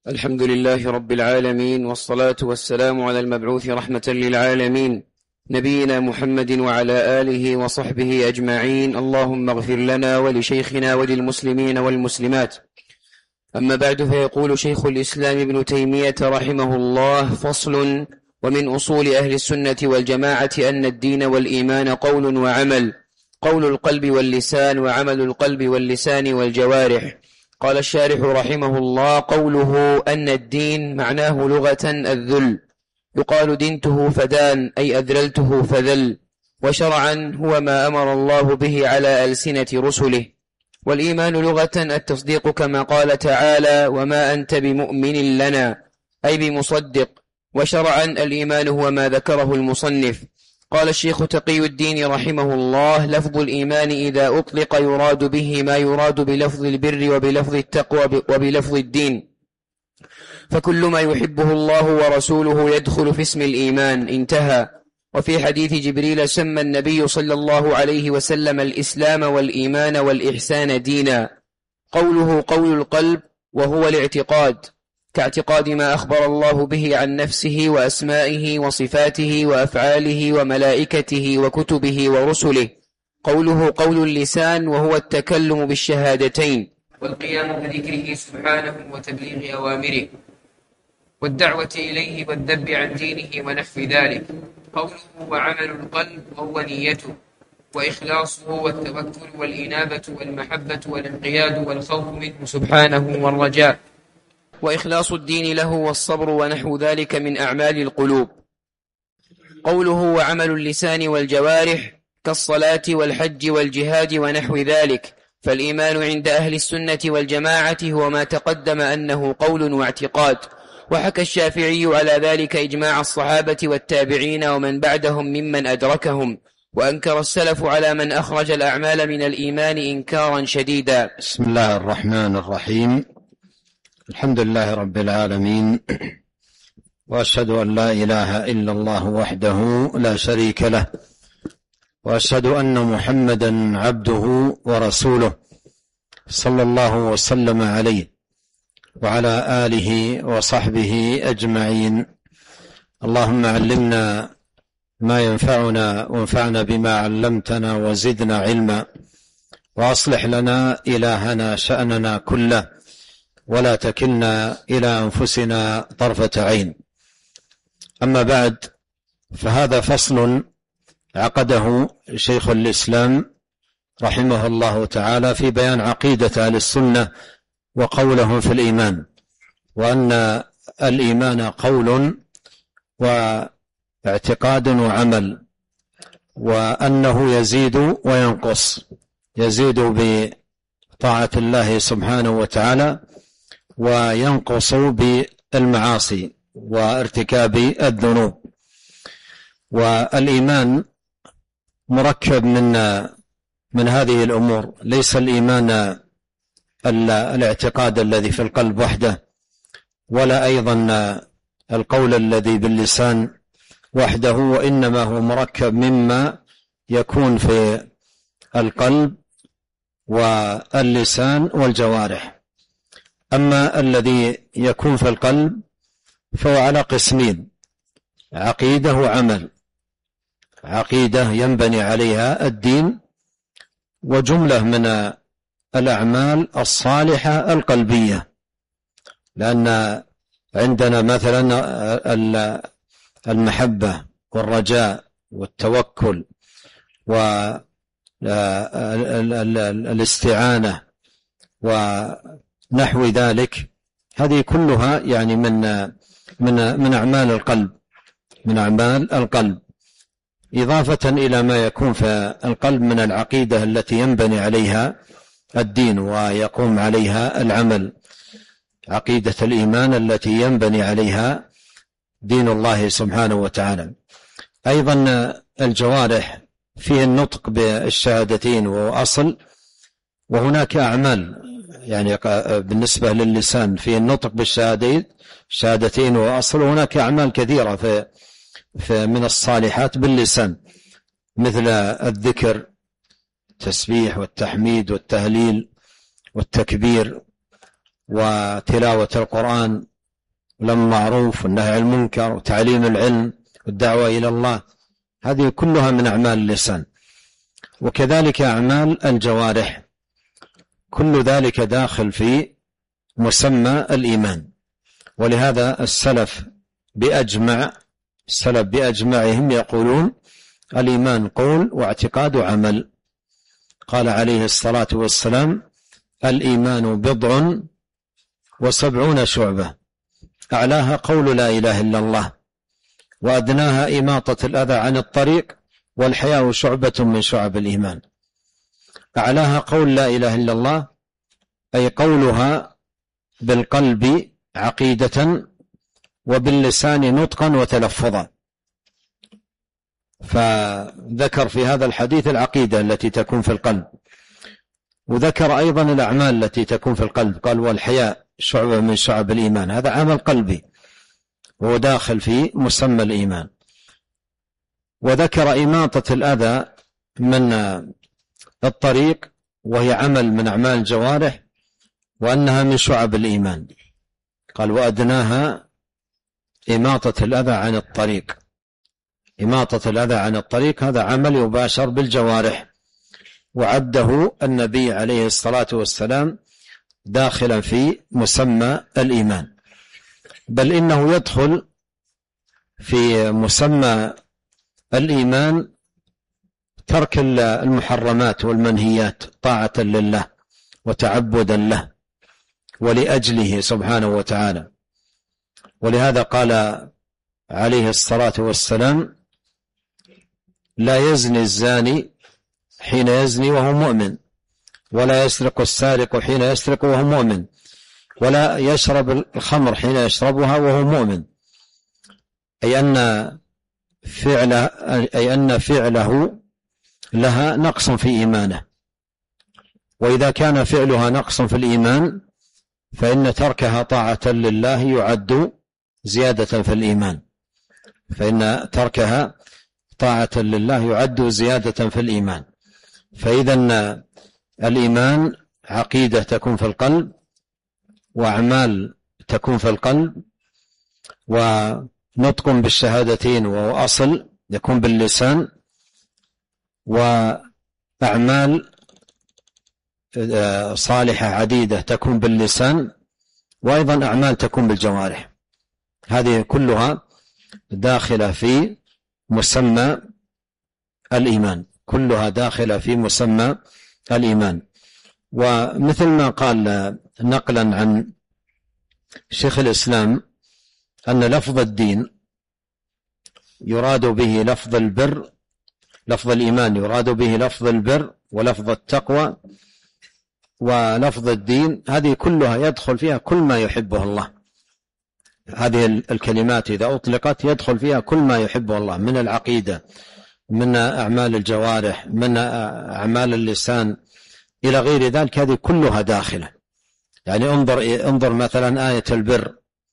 الحمد لله رب العالمين، والصلاة والسلام على المبعوث رحمة للعالمين نبينا محمد وعلى آله وصحبه أجمعين. اللهم اغفر لنا ولشيخنا وللمسلمين والمسلمات. أما بعد، فيقول شيخ الإسلام ابن تيمية رحمه الله: فصل: ومن أصول أهل السنة والجماعة أن الدين والإيمان قول وعمل، قول القلب واللسان، وعمل القلب واللسان والجوارح. قال الشارح رحمه الله: قوله أن الدين معناه لغة الذل، يقال دنته فدان أي أذللته فذل، وشرعا هو ما أمر الله به على ألسنة رسله. والإيمان لغة التصديق كما قال تعالى: وما أنت بمؤمن لنا أي بمصدق. وشرعا الإيمان هو ما ذكره المصنف. قال الشيخ تقي الدين رحمه الله: لفظ الإيمان إذا أطلق يراد به ما يراد بلفظ البر وبلفظ التقوى وبلفظ الدين، فكل ما يحبه الله ورسوله يدخل في اسم الإيمان. انتهى. وفي حديث جبريل سمى النبي صلى الله عليه وسلم الإسلام والإيمان والإحسان دينا. قوله قول القلب وهو الاعتقاد، كاعتقاد ما أخبر الله به عن نفسه وأسمائه وصفاته وأفعاله وملائكته وكتبه ورسله. قوله قول اللسان وهو التكلم بالشهادتين والقيام بذكره سبحانه وتبليغ أوامره والدعوة إليه والذب عن دينه ونحو ذلك. قوله وعمل القلب وهو نيته وإخلاصه والتوكل والإنابة والمحبة والانقياد والخوف منه سبحانه والرجاء، وإخلاص الدين له والصبر ونحو ذلك من أعمال القلوب. قوله وعمل اللسان والجوارح كالصلاة والحج والجهاد ونحو ذلك. فالإيمان عند أهل السنة والجماعة هو ما تقدم أنه قول واعتقاد. وحكى الشافعي على ذلك إجماع الصحابة والتابعين ومن بعدهم ممن أدركهم، وأنكر السلف على من أخرج الأعمال من الإيمان إنكارا شديدا. بسم الله الرحمن الرحيم. الحمد لله رب العالمين، وأشهد أن لا إله إلا الله وحده لا شريك له، وأشهد أن محمدا عبده ورسوله صلى الله وسلم عليه وعلى آله وصحبه أجمعين. اللهم علمنا ما ينفعنا وانفعنا بما علمتنا وزدنا علما، وأصلح لنا إلهنا شأننا كله، ولا تكلنا إلى أنفسنا طرفة عين. أما بعد، فهذا فصل عقده شيخ الإسلام رحمه الله تعالى في بيان عقيدة أهل السنة وقولهم في الإيمان، وأن الإيمان قول واعتقاد وعمل، وأنه يزيد وينقص، يزيد بطاعة الله سبحانه وتعالى، وينقص بالمعاصي وارتكاب الذنوب. والإيمان مركب من هذه الأمور، ليس الإيمان الاعتقاد الذي في القلب وحده، ولا أيضا القول الذي باللسان وحده، وإنما هو مركب مما يكون في القلب واللسان والجوارح. أما الذي يكون في القلب فهو على قسمين: عقيدة وعمل. عقيدة ينبني عليها الدين، وجملة من الأعمال الصالحة القلبية، لأن عندنا مثلا المحبة والرجاء والتوكل والاستعانة ونحو ذلك، هذه كلها يعني من أعمال القلب، من أعمال القلب، إضافة إلى ما يكون في القلب من العقيدة التي ينبني عليها الدين ويقوم عليها العمل، عقيدة الإيمان التي ينبني عليها دين الله سبحانه وتعالى. أيضا الجوارح فيه النطق بالشهادتين وهو أصل، وهناك أعمال يعني بالنسبة للسان فيه النطق بالشهادتين وهو أصل، وهناك أعمال كثيرة في من الصالحات باللسان، مثل الذكر، التسبيح والتحميد والتهليل والتكبير وتلاوة القرآن والأمر بالمعروف والنهي عن المنكر وتعليم العلم والدعوة إلى الله، هذه كلها من أعمال اللسان. وكذلك أعمال الجوارح، كل ذلك داخل في مسمى الإيمان. ولهذا السلف بأجمعهم يقولون الإيمان قول واعتقاد وعمل. قال عليه الصلاة والسلام: الإيمان 70 شعبة، أعلاها قول لا إله إلا الله، وأدناها إماطة الأذى عن الطريق، والحياء شعبة من شعب الإيمان. أعلاها قول لا إله إلا الله، أي قولها بالقلب عقيدة، وباللسان نطقا وتلفظا. فذكر في هذا الحديث العقيدة التي تكون في القلب، وذكر أيضا الأعمال التي تكون في القلب، قال: والحياء شعبة من شعب الإيمان، هذا عمل قلبي وهو داخل في مسمى الإيمان. وذكر إماطة الأذى من الطريق، وهي عمل من أعمال الجوارح، وأنها من شعب الإيمان. قال: وأدناها إماطة الأذى عن الطريق. إماطة الأذى عن الطريق هذا عمل يباشر بالجوارح، وعده النبي عليه الصلاة والسلام داخلا في مسمى الإيمان. بل إنه يدخل في مسمى الإيمان ترك المحرمات والمنهيات طاعة لله وتعبدا له ولأجله سبحانه وتعالى. ولهذا قال عليه الصلاة والسلام: لا يزني الزاني حين يزني وهو مؤمن، ولا يسرق السارق حين يسرق وهو مؤمن، ولا يشرب الخمر حين يشربها وهو مؤمن. أي أن فعله لها نقص في إيمانه. وإذا كان فعلها نقص في الإيمان فإن تركها طاعة لله يعد زيادة في الإيمان، فإن تركها طاعة لله يعد زيادة في الإيمان. فإذا الإيمان عقيدة تكون في القلب، وأعمال تكون في القلب، ونطق بالشهادتين وهو أصل يكون باللسان، وأعمال صالحة عديدة تكون باللسان، وأيضا أعمال تكون بالجوارح. هذه كلها داخلة في مسمى الإيمان، كلها داخلة في مسمى الإيمان. ومثل ما قال نقلا عن شيخ الإسلام أن لفظ الدين يراد به لفظ البر، لفظ الإيمان يراد به لفظ البر ولفظ التقوى ولفظ الدين، هذه كلها يدخل فيها كل ما يحبه الله. هذه الكلمات إذا أطلقت يدخل فيها كل ما يحبه الله من العقيدة، من أعمال الجوارح، من أعمال اللسان، إلى غير ذلك. هذه كلها داخلة. يعني انظر مثلا آية البر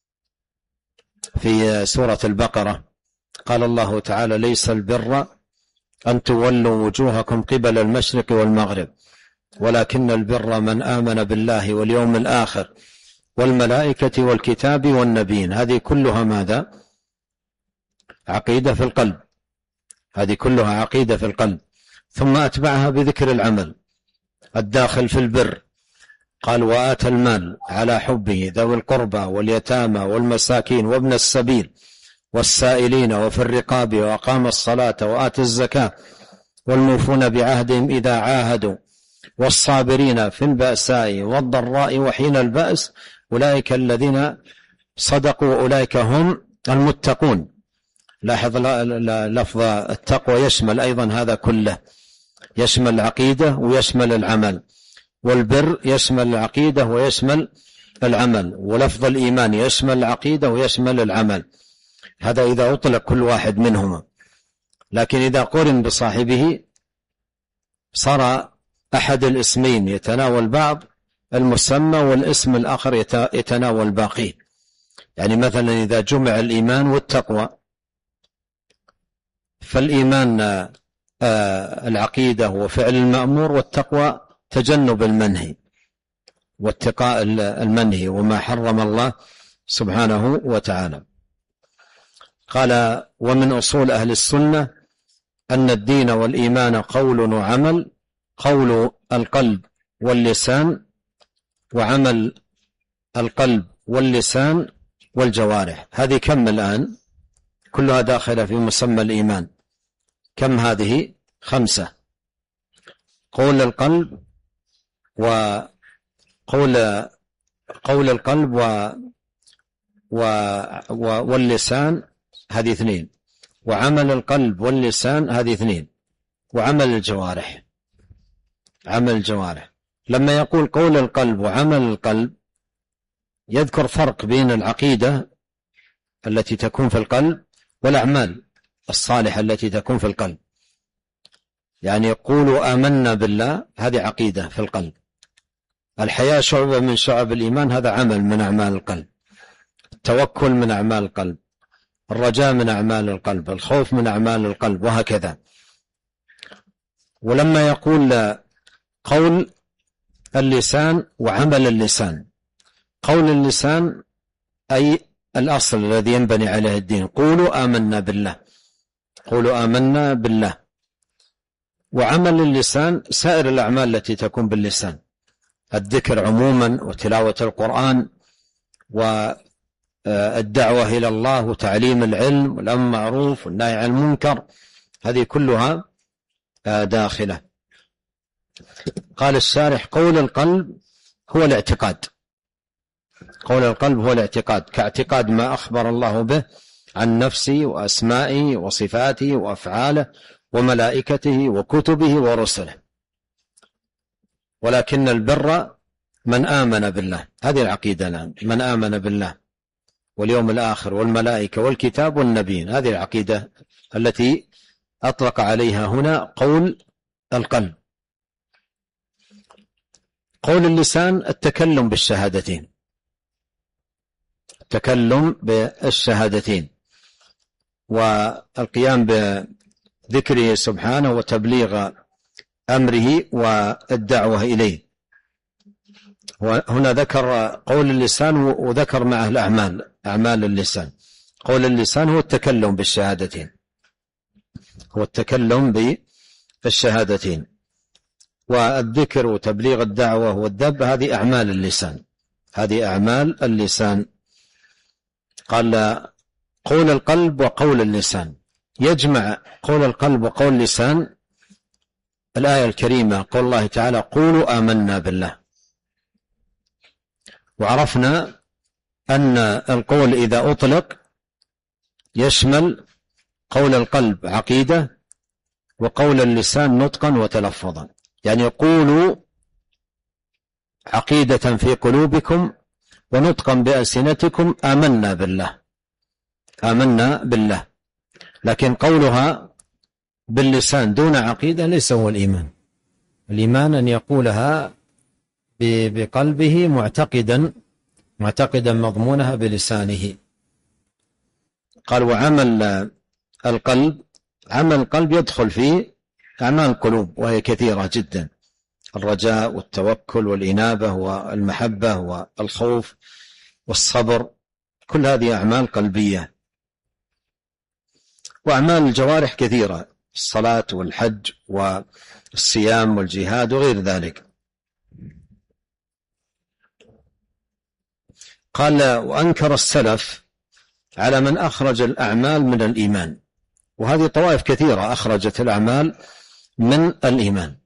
في سورة البقرة، قال الله تعالى: ليس البر أن تولوا وجوهكم قبل المشرق والمغرب، ولكن البر من آمن بالله واليوم الآخر والملائكة والكتاب والنبيين. هذه كلها ماذا؟ عقيدة في القلب، هذه كلها عقيدة في القلب. ثم أتبعها بذكر العمل الداخل في البر، قال: وآتى المال على حبه ذوي القربى واليتامى والمساكين وابن السبيل والسائلين وفي الرقاب، وأقام الصلاة وآتى الزكاة والموفون بعهدهم إذا عاهدوا والصابرين في البأساء والضراء وحين البأس، أولئك الذين صدقوا وأولئك هم المتقون. لاحظ لفظ التقوى يشمل أيضا هذا كله، يشمل العقيدة ويشمل العمل، والبر يشمل العقيدة ويشمل العمل، ولفظ الإيمان يشمل العقيدة ويشمل العمل. هذا إذا أطلق كل واحد منهما، لكن إذا قرن بصاحبه صار أحد الاسمين يتناول بعض المسمى، والاسم الآخر يتناول باقيه. يعني مثلا إذا جمع الإيمان والتقوى، فالإيمان العقيدة وفعل المأمور، والتقوى تجنب المنهي واتقاء المنهي وما حرم الله سبحانه وتعالى. قال: ومن أصول أهل السنة أن الدين والإيمان قول وعمل، قول القلب واللسان، وعمل القلب واللسان والجوارح. هذه كم الآن؟ كلها داخلة في مسمى الإيمان. كم هذه؟ 5: قول القلب قول القلب واللسان، هذه 2. وعمل القلب واللسان، هذه 2. وعمل الجوارح. عمل الجوارح لما يقول قول القلب وعمل القلب يذكر فرق بين العقيدة التي تكون في القلب والأعمال الصالحة التي تكون في القلب. يعني يقولوا آمنا بالله، هذه عقيدة في القلب. الحياء شعبة من شعب الإيمان، هذا عمل من أعمال القلب. التوكل من أعمال القلب، الرجاء من أعمال القلب، الخوف من أعمال القلب، وهكذا. ولما يقول قول اللسان وعمل اللسان، قول اللسان أي الأصل الذي ينبني عليه الدين، قولوا آمنا بالله، قولوا آمنا بالله. وعمل اللسان سائر الأعمال التي تكون باللسان، الذكر عموما، وتلاوة القرآن، والدعوة إلى الله، وتعليم العلم، والأمر معروف والنهي عن المنكر، هذه كلها داخلة. قال الشارح: قول القلب هو الاعتقاد. قول القلب هو الاعتقاد، كاعتقاد ما أخبر الله به عن نفسه وأسمائه وصفاته وأفعاله وملائكته وكتبه ورسله. ولكن البر من آمن بالله، هذه العقيدة الآن، من آمن بالله واليوم الآخر والملائكة والكتاب والنبيين، هذه العقيدة التي أطلق عليها هنا قول القلب. قول اللسان التكلم بالشهادتين، التكلم بالشهادتين، والقيام بذكره سبحانه وتبليغ أمره والدعوة إليه. وهنا ذكر قول اللسان وذكر معه الأعمال، أعمال اللسان. قول اللسان هو التكلم بالشهادتين، هو التكلم بالشهادتين، والذكر وتبليغ الدعوة والذب هذه أعمال اللسان، هذه أعمال اللسان. قال: قول القلب وقول اللسان، يجمع قول القلب وقول اللسان الآية الكريمة، قول الله تعالى: قولوا آمنا بالله. وعرفنا أن القول إذا أطلق يشمل قول القلب عقيدة، وقول اللسان نطقا وتلفظا. يعني يقولوا عقيدة في قلوبكم ونطقا بألسنتكم آمنا بالله، آمنا بالله. لكن قولها باللسان دون عقيدة ليس هو الإيمان. الإيمان أن يقولها بقلبه معتقدا مضمونها بلسانه. قال: وعمل القلب، عمل القلب يدخل فيه أعمال القلوب وهي كثيرة جدا، الرجاء والتوكل والإنابة والمحبة والخوف والصبر، كل هذه أعمال قلبية. وأعمال الجوارح كثيرة، الصلاة والحج والصيام والجهاد وغير ذلك. قال: وأنكر السلف على من أخرج الأعمال من الإيمان. وهذه طوائف كثيرة أخرجت الأعمال من الإيمان،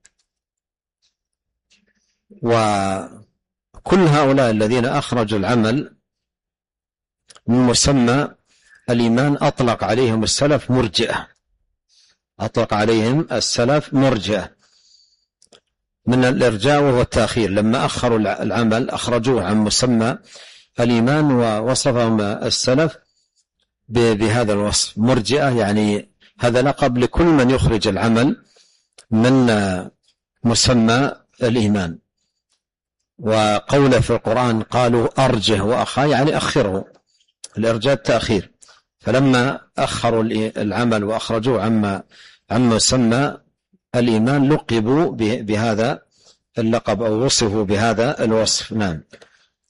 وكل هؤلاء الذين أخرجوا العمل من مسمى الإيمان أطلق عليهم السلف مرجئة، أطلق عليهم السلف مرجئة من الإرجاء وهو التأخير. لما أخروا العمل أخرجوه عن مسمى الإيمان، ووصفهم السلف بهذا الوصف مرجئة، يعني هذا لقب لكل من يخرج العمل من مسمى الإيمان. وقوله في القرآن قالوا أرجه وأخاه، يعني أخره، الإرجاء التأخير. فلما أخروا العمل وأخرجوه عن مسمى الإيمان لقبوا بهذا اللقب أو وصفوا بهذا الوصف. نعم.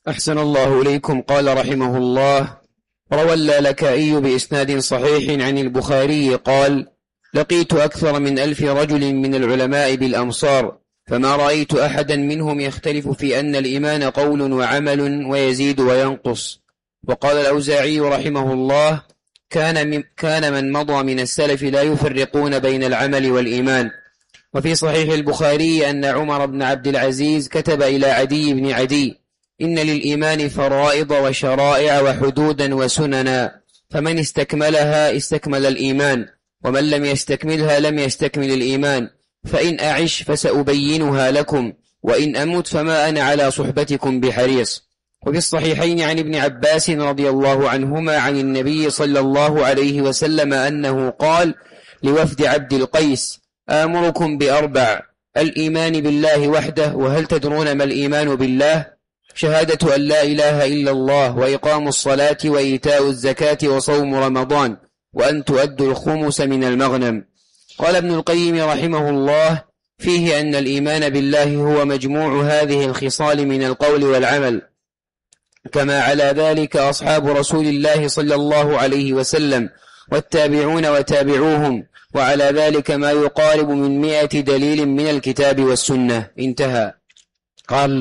أحسن الله إليكم. قال رحمه الله: روى اللالكائي بإسناد صحيح عن البخاري قال: لقيت أكثر من 1000 رجل من العلماء بالأمصار، فما رأيت أحدا منهم يختلف في أن الإيمان قول وعمل ويزيد وينقص. وقال الأوزاعي رحمه الله: كان من مضى من السلف لا يفرقون بين العمل والإيمان. وفي صحيح البخاري أن عمر بن عبد العزيز كتب إلى عدي بن عدي: إن للإيمان فرائض وشرائع وحدودا وسننا، فمن استكملها استكمل الإيمان، ومن لم يستكملها لم يستكمل الإيمان، فإن أعش فسأبينها لكم، وإن أمت فما أنا على صحبتكم بحريص. وفي الصحيحين عن ابن عباس رضي الله عنهما عن النبي صلى الله عليه وسلم أنه قال لوفد عبد القيس: آمركم بأربع: الإيمان بالله وحده، وهل تدرون ما الإيمان بالله؟ شهادة أن لا إله إلا الله، وإقام الصلاة، وإيتاء الزكاة، وصوم رمضان، وأن تؤدوا الخمس من المغنم. قال ابن القيم رحمه الله: فيه أن الإيمان بالله هو مجموع هذه الخصال من القول والعمل، كما على ذلك أصحاب رسول الله صلى الله عليه وسلم والتابعون وتابعوهم، وعلى ذلك ما يقارب من 100 دليل من الكتاب والسنة. انتهى. قال: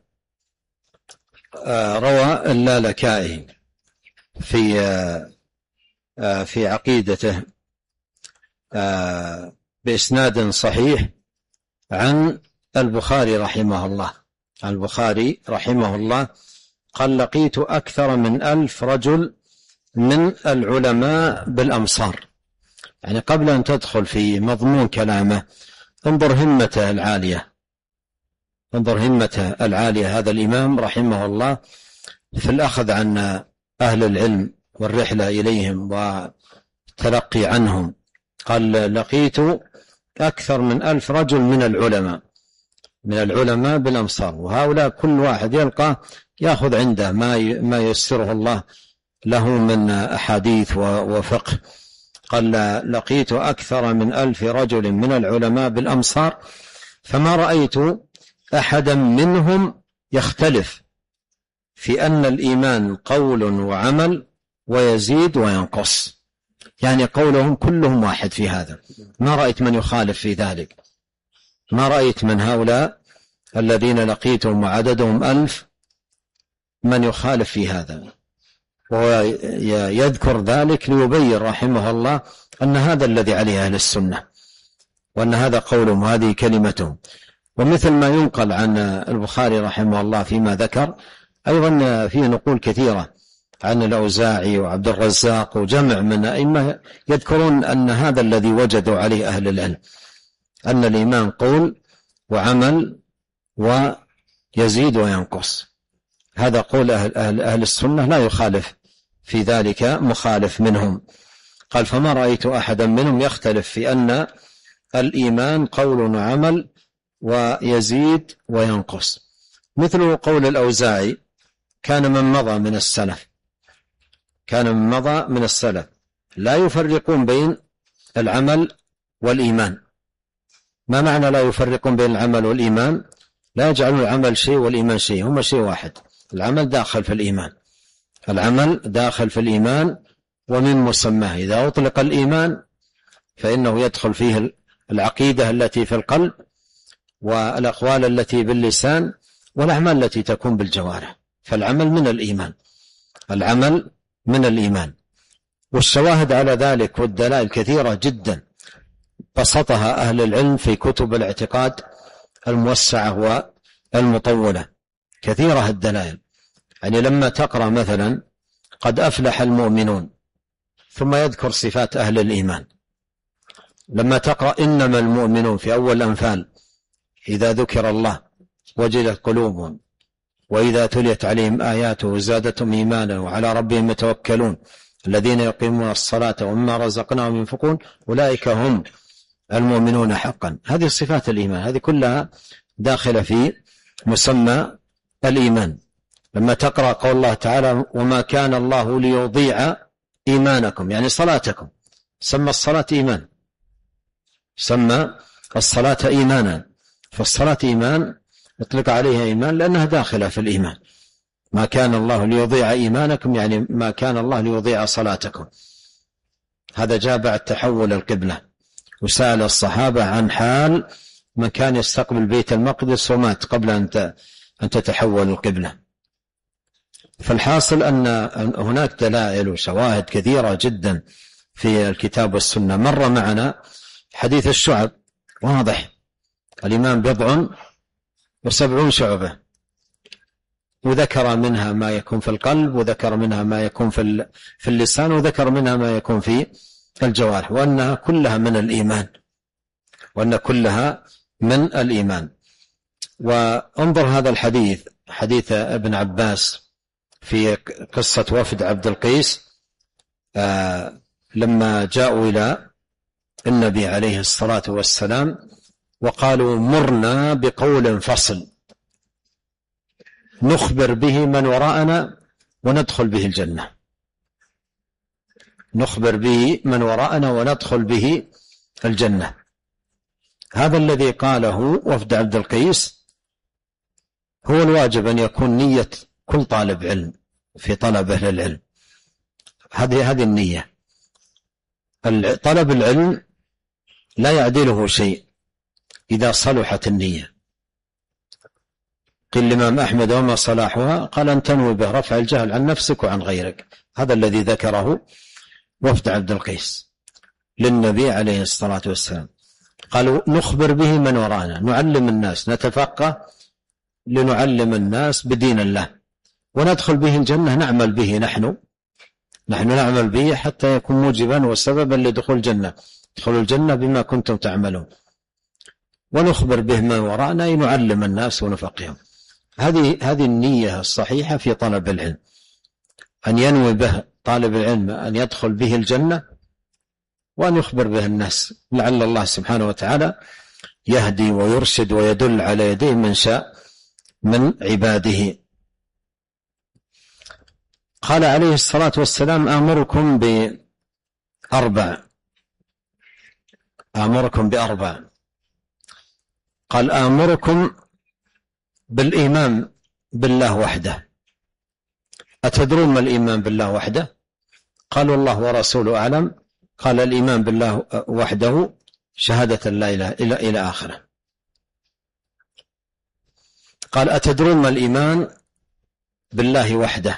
روى اللالكائي في عقيدته بإسناد صحيح عن البخاري رحمه الله. البخاري رحمه الله قال: لقيت أكثر من 1000 رجل من العلماء بالأمصار. يعني قبل أن تدخل في مضمون كلامه انظر همته العالية، انظر همته العالية. هذا الإمام رحمه الله في الأخذ عن أهل العلم والرحلة إليهم والتلقي عنهم. قال: لقيت أكثر من 1000 رجل من العلماء بالأمصار، وهؤلاء كل واحد يلقى يأخذ عنده ما ييسره الله له من أحاديث وفقه. قال: لقيت أكثر من 1000 رجل من العلماء بالأمصار، فما رأيت أحدا منهم يختلف في أن الإيمان قول وعمل ويزيد وينقص. يعني قولهم كلهم واحد في هذا، ما رأيت من يخالف في ذلك. ما رأيت من هؤلاء الذين لقيتهم وعددهم 1000 من يخالف في هذا. ويذكر ذلك ليبين رحمه الله أن هذا الذي عليه أهل السنة، وأن هذا قولهم وهذه كلمتهم. ومثل ما ينقل عن البخاري رحمه الله فيما ذكر، أيضا فيه نقول كثيرة عن الأوزاعي وعبد الرزاق وجمع من أئمة يذكرون أن هذا الذي وجدوا عليه أهل العلم، أن الإيمان قول وعمل ويزيد وينقص. هذا قول أهل السنة، لا يخالف في ذلك مخالف منهم. قال: فما رأيت أحدا منهم يختلف في أن الإيمان قول وعمل ويزيد وينقص. مثل قول الأوزاعي: كان من مضى من السلف لا يفرقون بين العمل والإيمان. ما معنى لا يفرقون بين العمل والإيمان؟ لا يجعلون العمل شيء والإيمان شيء، هما شيء واحد. العمل داخل في الإيمان، ومن مسماه إذا أطلق الإيمان فإنه يدخل فيه العقيدة التي في القلب، والأقوال التي باللسان، والأعمال التي تكون بالجوارح. فالعمل من الإيمان. والشواهد على ذلك والدلائل كثيرة جدا بسطها أهل العلم في كتب الاعتقاد الموسعة والمطولة، كثيرة الدلائل. يعني لما تقرأ مثلا قد أفلح المؤمنون ثم يذكر صفات أهل الإيمان، لما تقرأ إنما المؤمنون في أول الأنفال إذا ذكر الله وجلت قلوبهم وإذا تليت عليهم آياته زادتهم إيمانا وعلى ربهم يتوكلون الذين يقيمون الصلاة ومما رزقناهم ينفقون أولئك هم المؤمنون حقا. هذه صفات الإيمان، هذه كلها داخلة في مسمى الإيمان. لما تقرأ قول الله تعالى: وما كان الله ليضيع إيمانكم، يعني صلاتكم. سمى الصلاة إيمانا، فالصلاة إيمان، اطلق عليها إيمان لأنها داخلة في الإيمان. ما كان الله ليضيع إيمانكم، يعني ما كان الله ليضيع صلاتكم. هذا جاء بعد تحول القبلة، وسأل الصحابة عن حال من كان يستقبل بيت المقدس ومات قبل أن تتحول القبلة. فالحاصل أن هناك دلائل وشواهد كثيرة جدا في الكتاب والسنة. مر معنا حديث الشعب واضح، الإيمان 70 شعبة، وذكر منها ما يكون في القلب، وذكر منها ما يكون في اللسان، وذكر منها ما يكون في الجوارح، وأنها كلها من الإيمان، وأن كلها من الإيمان. وانظر هذا الحديث، حديث ابن عباس في قصة وفد عبد القيس لما جاءوا إلى النبي عليه الصلاة والسلام وقالوا مرنا بقول فصل نخبر به من وراءنا وندخل به الجنة، نخبر به من وراءنا وندخل به الجنة. هذا الذي قاله وفد عبد القيس هو الواجب أن يكون نية كل طالب علم في طلبه للعلم، هذه النية. طلب العلم لا يعدله شيء إذا صلحت النية. قيل الإمام أحمد وما صلاحها؟ قال أن تنوي به رفع الجهل عن نفسك وعن غيرك. هذا الذي ذكره وفد عبد القيس للنبي عليه الصلاة والسلام. قالوا نخبر به من ورانا، نعلم الناس، نتفقه لنعلم الناس بدين الله، وندخل به الجنة، نعمل به نحن نعمل به حتى يكون موجبا وسببا لدخول الجنة، ادخلوا الجنة بما كنتم تعملون، ونخبر به من وراءنا، نعلم الناس ونفقهم. هذه النية الصحيحة في طلب العلم، أن ينوي به طالب العلم أن يدخل به الجنة وأن يخبر به الناس، لعل الله سبحانه وتعالى يهدي ويرشد ويدل على يديه من شاء من عباده. قال عليه الصلاة والسلام آمركم بأربع. قال آمركم بالإيمان بالله وحده. أتدرون ما الإيمان بالله وحده؟ قالوا الله ورسوله أعلم. قال الإيمان بالله وحده شهادة لا إله إلى آخره. قال أتدرون ما الإيمان بالله وحده؟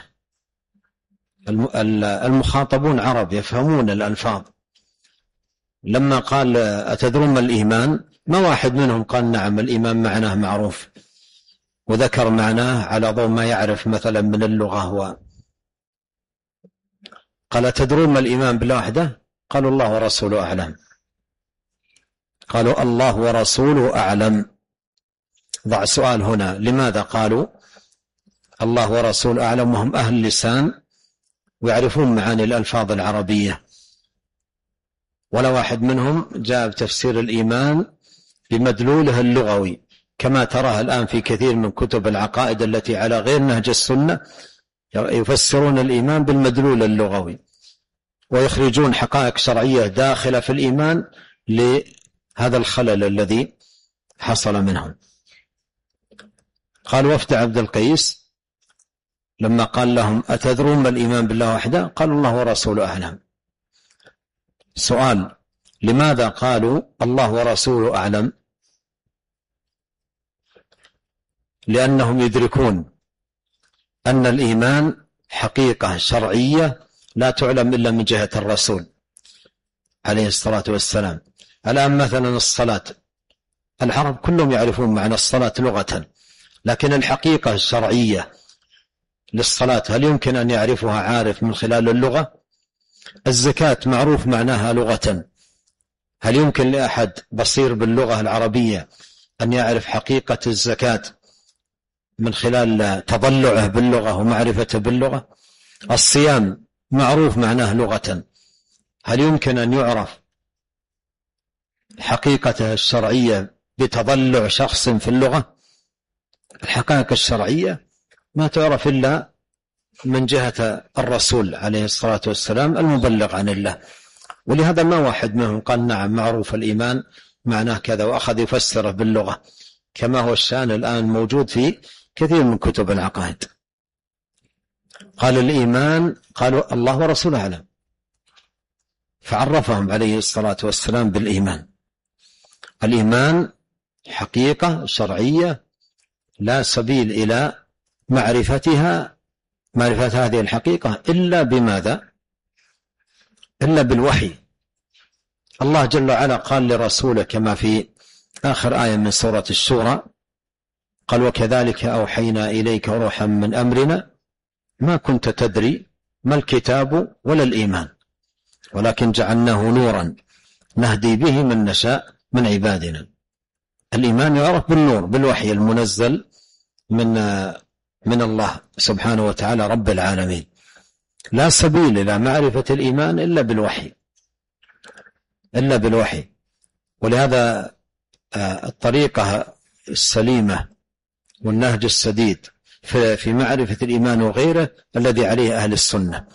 المخاطبون عرب يفهمون الألفاظ. لما قال أتدرون ما الإيمان، ما واحد منهم قال نعم الإيمان معناه معروف وذكر معناه على ضوء ما يعرف مثلا من اللغة. قال أتدرون ما الإيمان بالله وحده؟ قالوا الله ورسوله أعلم. قالوا الله ورسوله أعلم. ضع سؤال هنا، لماذا قالوا الله ورسوله أعلم وهم أهل لسان ويعرفون معاني الألفاظ العربية؟ ولا واحد منهم جاء بتفسير الإيمان بمدلوله اللغوي كما تراه الآن في كثير من كتب العقائد التي على غير نهج السنة، يفسرون الإيمان بالمدلول اللغوي ويخرجون حقائق شرعية داخلة في الإيمان لهذا الخلل الذي حصل منهم. قال وفد عبد القيس لما قال لهم أتدرون ما الإيمان بالله وحده؟ قالوا الله ورسوله أعلم. سؤال، لماذا قالوا الله ورسوله أعلم؟ لأنهم يدركون أن الإيمان حقيقة شرعية لا تعلم إلا من جهة الرسول عليه الصلاة والسلام. الآن مثلا الصلاة، العرب كلهم يعرفون معنى الصلاة لغة، لكن الحقيقة الشرعية للصلاة هل يمكن أن يعرفها عارف من خلال اللغة؟ الزكاة معروف معناها لغة، هل يمكن لأحد بصير باللغة العربية أن يعرف حقيقة الزكاة من خلال تضلعه باللغة ومعرفته باللغة؟ الصيام معروف معناه لغة، هل يمكن أن يعرف حقيقته الشرعية بتضلع شخص في اللغة؟ الحقائق الشرعية ما تعرف إلا من جهة الرسول عليه الصلاة والسلام المبلغ عن الله. ولهذا ما واحد منهم قال نعم معروف الإيمان معناه كذا وأخذ يفسره باللغة كما هو الشأن الآن موجود في كثير من كتب العقائد. قال الإيمان، قالوا الله ورسوله أعلم، فعرفهم عليه الصلاة والسلام بالإيمان. الإيمان حقيقة شرعية لا سبيل إلى معرفة هذه الحقيقة إلا بماذا؟ إلا بالوحي. الله جل وعلا قال لرسوله كما في آخر آية من سورة الشورى، قال وكذلك أوحينا إليك روحا من أمرنا ما كنت تدري ما الكتاب ولا الإيمان ولكن جعلناه نورا نهدي به من نشاء من عبادنا. الإيمان يعرف بالنور، بالوحي المنزل من الله سبحانه وتعالى رب العالمين. لا سبيل إلى معرفة الإيمان إلا بالوحي. ولهذا الطريقة السليمة والنهج السديد في معرفة الإيمان وغيره الذي عليه أهل السنة،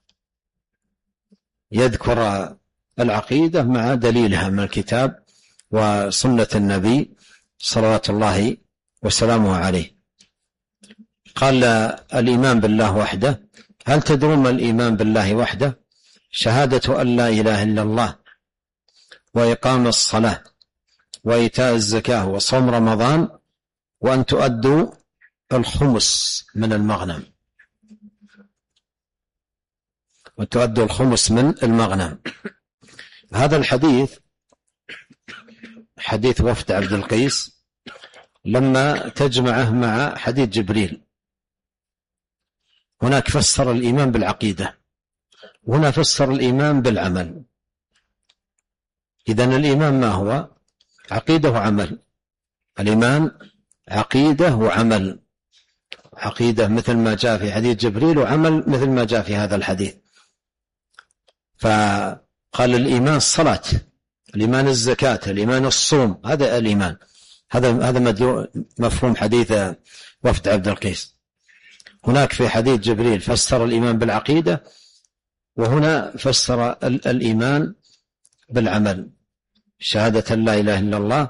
يذكر العقيدة مع دليلها من الكتاب وسنة النبي صلوات الله وسلامه عليه. قال الإيمان بالله وحده. هل تدرون ما الإيمان بالله وحده؟ شهادة أن لا إله إلا الله وإقام الصلاة وإيتاء الزكاة وصوم رمضان وأن تؤدوا الخمس من المغنم. هذا الحديث حديث وفد عبد القيس لما تجمعه مع حديث جبريل. هناك فسر الإيمان بالعقيدة، وهنا فسر الإيمان بالعمل. إذن الإيمان ما هو؟ عقيدة وعمل. الإيمان عقيدة وعمل، عقيدة مثل ما جاء في حديث جبريل، وعمل مثل ما جاء في هذا الحديث. فقال الإيمان الصلاة، الإيمان الزكاة، الإيمان الصوم، هذا الإيمان. هذا مفهوم حديث وفد عبد القيس. هناك في حديث جبريل فسر الإيمان بالعقيدة، وهنا فسر الإيمان بالعمل، شهادة لا إله إلا الله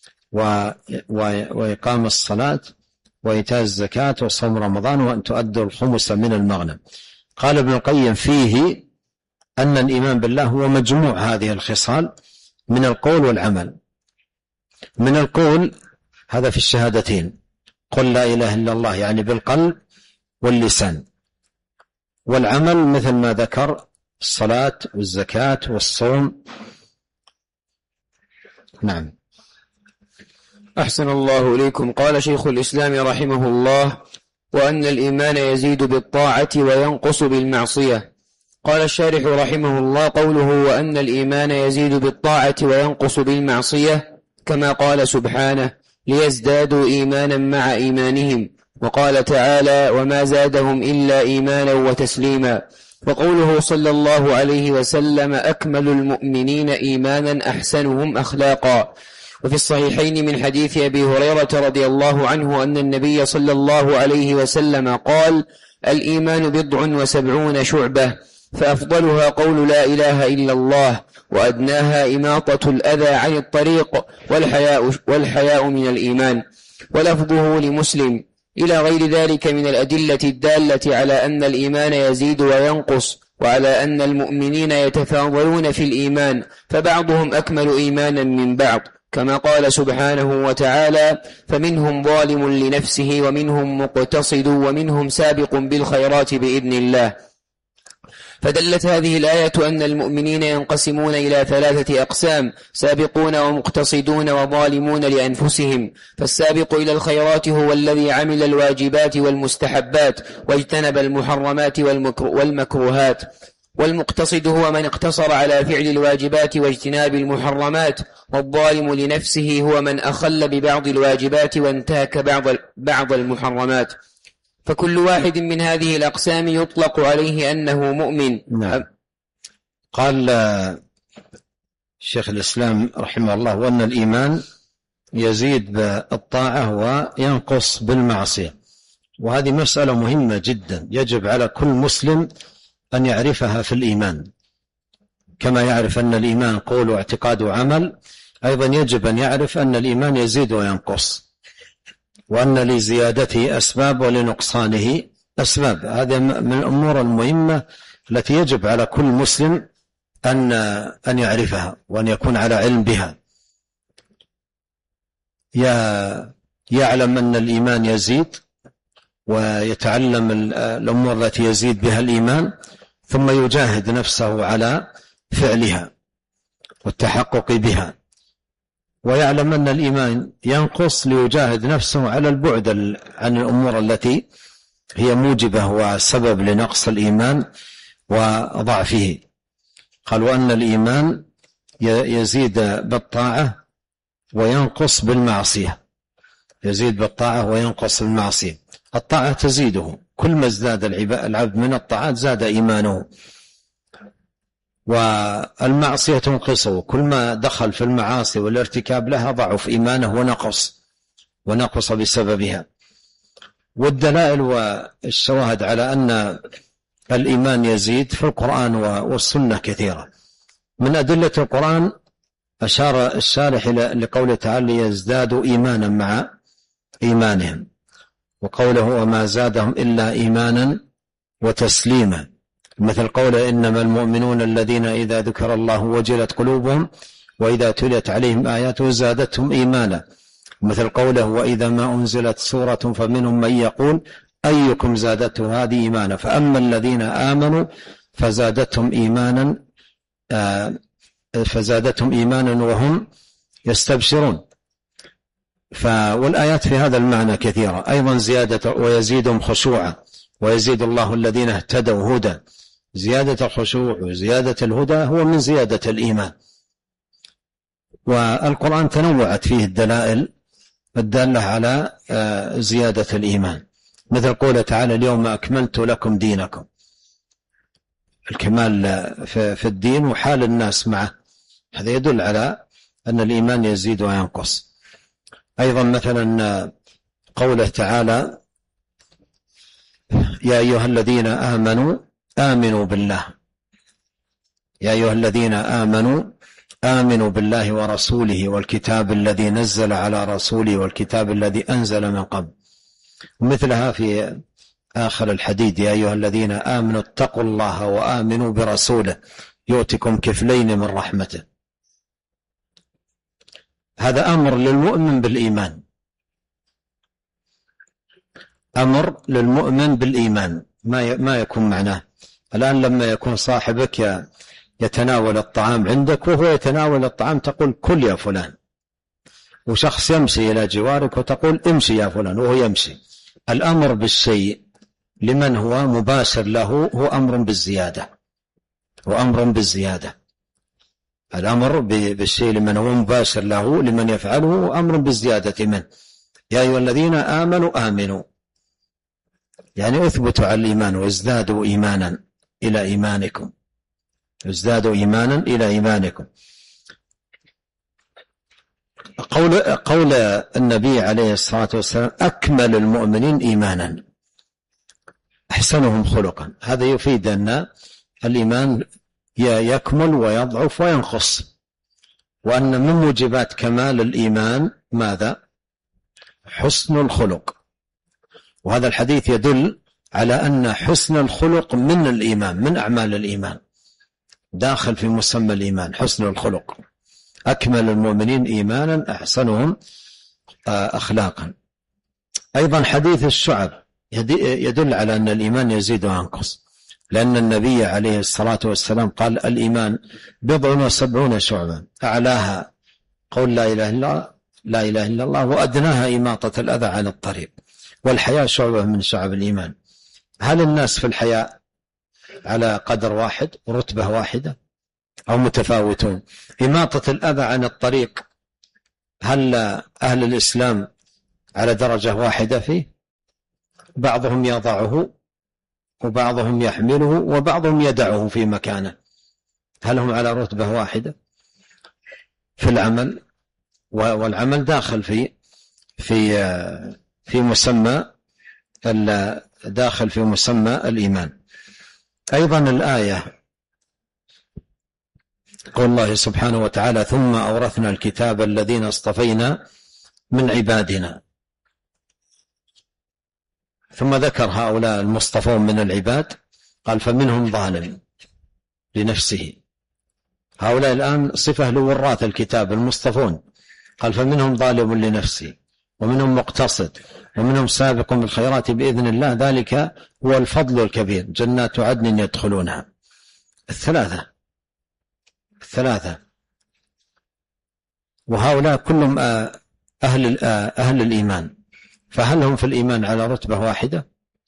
وإقام الصلاة وإيتاء الزكاة وصوم رمضان وأن تؤدوا الخمس من المغنم. قال ابن القيم فيه أن الإيمان بالله هو مجموع هذه الخصال من القول والعمل. من القول هذا في الشهادتين، قل لا إله إلا الله يعني بالقلب واللسان، والعمل مثل ما ذكر الصلاة والزكاة والصوم. نعم. أحسن الله إليكم. قال شيخ الإسلام رحمه الله: وأن الإيمان يزيد بالطاعة وينقص بالمعصية. قال الشارح رحمه الله: قوله وأن الإيمان يزيد بالطاعة وينقص بالمعصية كما قال سبحانه: ليزدادوا إيمانا مع إيمانهم. وقال تعالى: وما زادهم إلا إيمانا وتسليما. وقوله صلى الله عليه وسلم: أكمل المؤمنين إيمانا أحسنهم أخلاقا. وفي الصحيحين من حديث أبي هريرة رضي الله عنه أن النبي صلى الله عليه وسلم قال: الإيمان 79 شعبة، فأفضلها قول لا إله إلا الله، وأدناها إماطة الأذى عن الطريق، والحياء من الإيمان. ولفظه لمسلم إلى غير ذلك من الأدلة الدالة على أن الإيمان يزيد وينقص، وعلى أن المؤمنين يتفاضلون في الإيمان، فبعضهم أكمل إيمانا من بعض، كما قال سبحانه وتعالى: فمنهم ظالم لنفسه ومنهم مقتصد ومنهم سابق بالخيرات بإذن الله. فدلت هذه الآية أن المؤمنين ينقسمون إلى 3 أقسام: سابقون ومقتصدون وظالمون لأنفسهم. فالسابق إلى الخيرات هو الذي عمل الواجبات والمستحبات واجتنب المحرمات والمكروهات، والمقتصد هو من اقتصر على فعل الواجبات واجتناب المحرمات، والظالم لنفسه هو من أخل ببعض الواجبات وانتهك بعض المحرمات. فكل واحد من هذه الأقسام يطلق عليه أنه مؤمن. نعم. قال شيخ الإسلام رحمه الله: وأن الإيمان يزيد بالطاعة وينقص بالمعصية. وهذه مسألة مهمة جدا، يجب على كل مسلم أن يعرفها في الإيمان. كما يعرف أن الإيمان قول واعتقاد وعمل، أيضا يجب أن يعرف أن الإيمان يزيد وينقص، وأن لزيادته أسباب ولنقصانه أسباب. هذا من الأمور المهمة التي يجب على كل مسلم أن يعرفها وأن يكون على علم بها. يعلم أن الإيمان يزيد ويتعلم الأمور التي يزيد بها الإيمان، ثم يجاهد نفسه على فعلها والتحقق بها. ويعلم أن الإيمان ينقص ليجاهد نفسه على البعد عن الأمور التي هي موجبة وسبب لنقص الإيمان وضعفه. قال وأن الإيمان يزيد بالطاعة وينقص بالمعصية، يزيد بالطاعة وينقص بالمعصية. الطاعة تزيده، كل ما ازداد العبد من الطاعات زاد إيمانه، والمعصية تنقصه، كل ما دخل في المعاصي والارتكاب لها ضعف إيمانه ونقص بسببها. والدلائل والشواهد على أن الإيمان يزيد في القرآن والسنة كثيرة. من أدلة القرآن أشار الشارح لقوله تعالى يزدادوا إيمانا مع إيمانهم، وقوله وما زادهم إلا إيمانا وتسليما، مثل قوله إنما المؤمنون الذين إذا ذكر الله وجلت قلوبهم وإذا تليت عليهم آياته زادتهم إيمانا، مثل قوله وإذا ما أنزلت سورة فمنهم من يقول أيكم زادته هذه إيمانا، فأما الذين آمنوا فزادتهم إيمانا وهم يستبشرون. والآيات في هذا المعنى كثيرة. أيضا زيادة ويزيدهم خشوعا، ويزيد الله الذين اهتدوا هدى. زيادة الخشوع وزيادة الهدى هو من زيادة الإيمان. والقرآن تنوعت فيه الدلائل الدالة على زيادة الإيمان، مثل قوله تعالى اليوم أكملت لكم دينكم، الكمال في الدين وحال الناس معه، هذا يدل على أن الإيمان يزيد وينقص. أيضا مثلا قوله تعالى يا أيها الذين آمنوا آمنوا بالله، يا أيها الذين آمنوا بالله ورسوله والكتاب الذي نزل على رسوله والكتاب الذي أنزل من قبل. ومثلها في آخر الحديد يا أيها الذين آمنوا اتقوا الله وآمنوا برسوله يؤتكم كفلين من رحمته. هذا أمر للمؤمن بالإيمان، أمر للمؤمن بالإيمان. ما يكون معناه الآن لما يكون صاحبك يتناول الطعام عندك وهو يتناول الطعام تقول كل يا فلان، وشخص يمشي إلى جوارك وتقول امشي يا فلان وهو يمشي. الأمر بالشيء لمن هو مباشر له هو أمر بالزيادة، وأمر بالزيادة. الأمر بالشيء لمن هو مباشر له لمن يفعله أمر بالزيادة منه. يا أيها الذين آمنوا يعني أثبتوا على الإيمان وازدادوا إيمانا إلى إيمانكم، ازدادوا إيمانا إلى إيمانكم. قول النبي عليه الصلاة والسلام أكمل المؤمنين إيمانا أحسنهم خلقا، هذا يفيد أن الإيمان يكمل ويضعف وينقص، وأن من موجبات كمال الإيمان ماذا؟ حسن الخلق. وهذا الحديث يدل على أن حسن الخلق من الإيمان، من أعمال الإيمان، داخل في مسمى الإيمان حسن الخلق. أكمل المؤمنين إيمانا أحسنهم أخلاقا. أيضا حديث الشعب يدل على أن الإيمان يزيد وينقص، لأن النبي عليه الصلاة والسلام قال الإيمان 70 شعبا، أعلاها قول لا إله إلا الله وأدناها إماطة الأذى عن الطريق، والحياء شعبة من شعب الإيمان. هل الناس في الحياء على قدر واحد ورتبة واحدة أو متفاوتون؟ إماطة الأذى عن الطريق هل أهل الإسلام على درجة واحدة فيه؟ بعضهم يضعه وبعضهم يحمله وبعضهم يدعه في مكانه. هل هم على رتبة واحدة في العمل؟ والعمل داخل في مسمى داخل في مسمى الإيمان. أيضا الآية قول الله سبحانه وتعالى ثم أورثنا الكتاب الذين اصطفينا من عبادنا. ثم ذكر هؤلاء المصطفون من العباد، قال فمنهم ظالم لنفسه. هؤلاء الآن صفة لوراث الكتاب المصطفون، قال فمنهم ظالم لنفسه ومنهم مقتصد ومنهم سابق بالخيرات بإذن الله، ذلك هو الفضل الكبير، جنات عدن يدخلونها. الثلاثة وهؤلاء كلهم أهل الإيمان، فهل هم في الإيمان على رتبة واحدة؟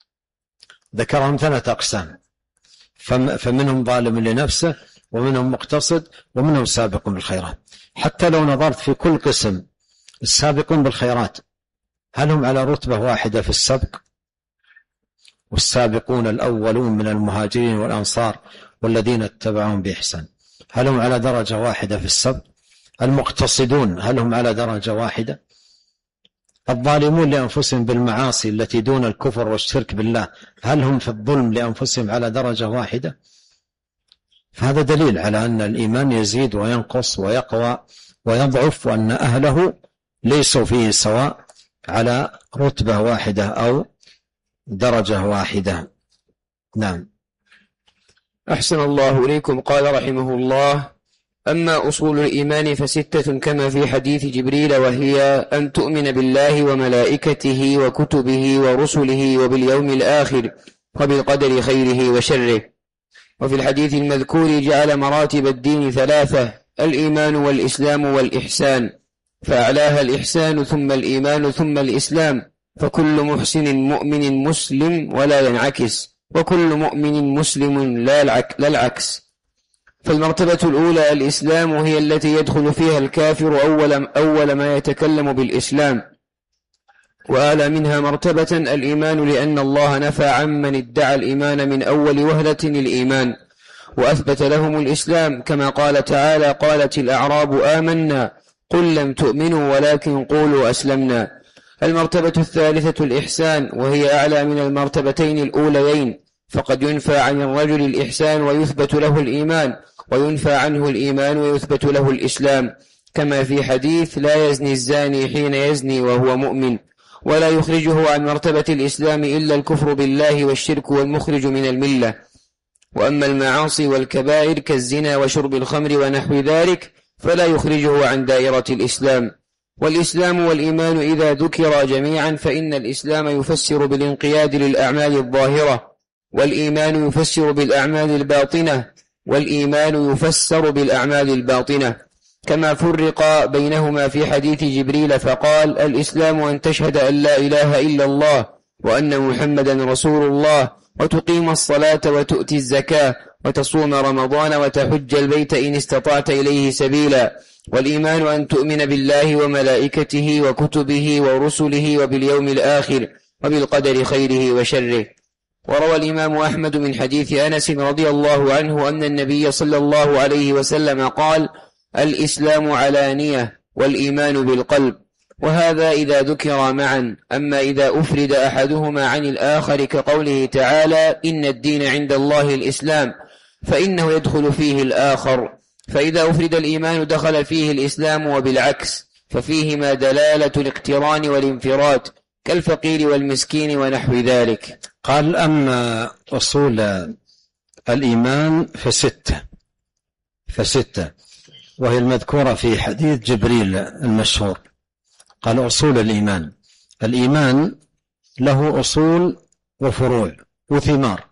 ذكرهم 3 أقسام، فمنهم ظالم لنفسه ومنهم مقتصد ومنهم سابق بالخيرات. حتى لو نظرت في كل قسم، السابقون بالخيرات هل هم على رتبة واحدة في السبق؟ والسابقون الأولون من المهاجرين والأنصار والذين اتبعهم بإحسان، هل هم على درجة واحدة في السبق؟ المقتصدون هل هم على درجة واحدة؟ الظالمون لأنفسهم بالمعاصي التي دون الكفر والشرك بالله، هل هم في الظلم لأنفسهم على درجة واحدة؟ فهذا دليل على أن الإيمان يزيد وينقص ويقوى ويضعف، وأن أهله ليسوا فيه سواء على رتبة واحدة أو درجة واحدة. نعم. أحسن الله إليكم. قال رحمه الله: أما أصول الإيمان ف6 كما في حديث جبريل، وهي أن تؤمن بالله وملائكته وكتبه ورسله وباليوم الآخر وبالقدر خيره وشره. وفي الحديث المذكور جعل مراتب الدين 3: الإيمان والإسلام والإحسان، فأعلاها الإحسان ثم الإيمان ثم الإسلام، فكل محسن مؤمن مسلم ولا ينعكس، وكل مؤمن مسلم لا العكس. فالمرتبة الأولى الإسلام، هي التي يدخل فيها الكافر أول ما يتكلم بالإسلام، وأعلى منها مرتبة الإيمان، لأن الله نفى عمن ادعى الإيمان من أول وهلة الإيمان، وأثبت لهم الإسلام، كما قال تعالى: قالت الأعراب آمنا قل لم تؤمنوا ولكن قولوا أسلمنا. المرتبة الثالثة الإحسان، وهي أعلى من المرتبتين الأوليين، فقد ينفى عن الرجل الإحسان ويثبت له الإيمان، وينفى عنه الإيمان ويثبت له الإسلام، كما في حديث: لا يزني الزاني حين يزني وهو مؤمن. ولا يخرجه عن مرتبة الإسلام إلا الكفر بالله والشرك والمخرج من الملة. وأما المعاصي والكبائر كالزنا وشرب الخمر ونحو ذلك فلا يخرجه عن دائرة الإسلام. والإسلام والإيمان إذا ذكر جميعا فإن الإسلام يفسر بالانقياد للأعمال الظاهرة، والإيمان يفسر بالأعمال الباطنة، والإيمان يفسر بالأعمال الباطنة، كما فرق بينهما في حديث جبريل فقال: الإسلام أن تشهد أن لا إله إلا الله وأن محمدا رسول الله، وتقيم الصلاة وتؤتي الزكاة وتصوم رمضان وتحج البيت إن استطعت إليه سبيلا. والإيمان أن تؤمن بالله وملائكته وكتبه ورسله وباليوم الآخر وبالقدر خيره وشره. وروى الإمام أحمد من حديث أنس رضي الله عنه أن النبي صلى الله عليه وسلم قال: الإسلام علانية والإيمان بالقلب. وهذا إذا ذكر معا. أما إذا أفرد أحدهما عن الآخر كقوله تعالى: إن الدين عند الله الإسلام، فإنه يدخل فيه الآخر. فإذا أفرد الإيمان دخل فيه الإسلام، وبالعكس، ففيهما دلالة الاقتران والانفراد كالفقير والمسكين ونحو ذلك. قال: أما أصول الإيمان فستة، وهي المذكورة في حديث جبريل المشهور. قال: أصول الإيمان له أصول وفروع وثمار،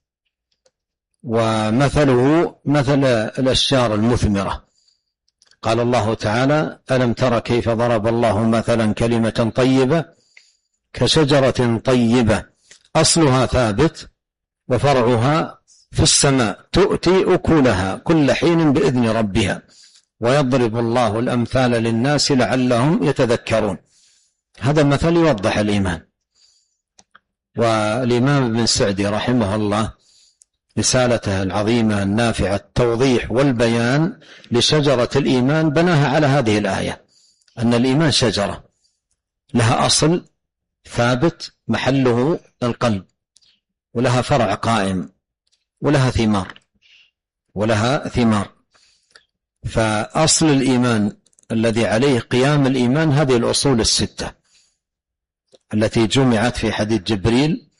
ومثله مثل الأشجار المثمرة. قال الله تعالى: ألم تر كيف ضرب الله مثلا كلمة طيبة كشجرة طيبة أصلها ثابت وفرعها في السماء تؤتي أكلها كل حين بإذن ربها ويضرب الله الأمثال للناس لعلهم يتذكرون. هذا مثل يوضح الإيمان. والإمام ابن سعدي رحمه الله رسالته العظيمة النافعة التوضيح والبيان لشجرة الإيمان بناها على هذه الآية، أن الإيمان شجرة لها أصل ثابت محله القلب، ولها فرع قائم، ولها ثمار. فأصل الإيمان الذي عليه قيام الإيمان هذه الأصول الستة التي جمعت في حديث جبريل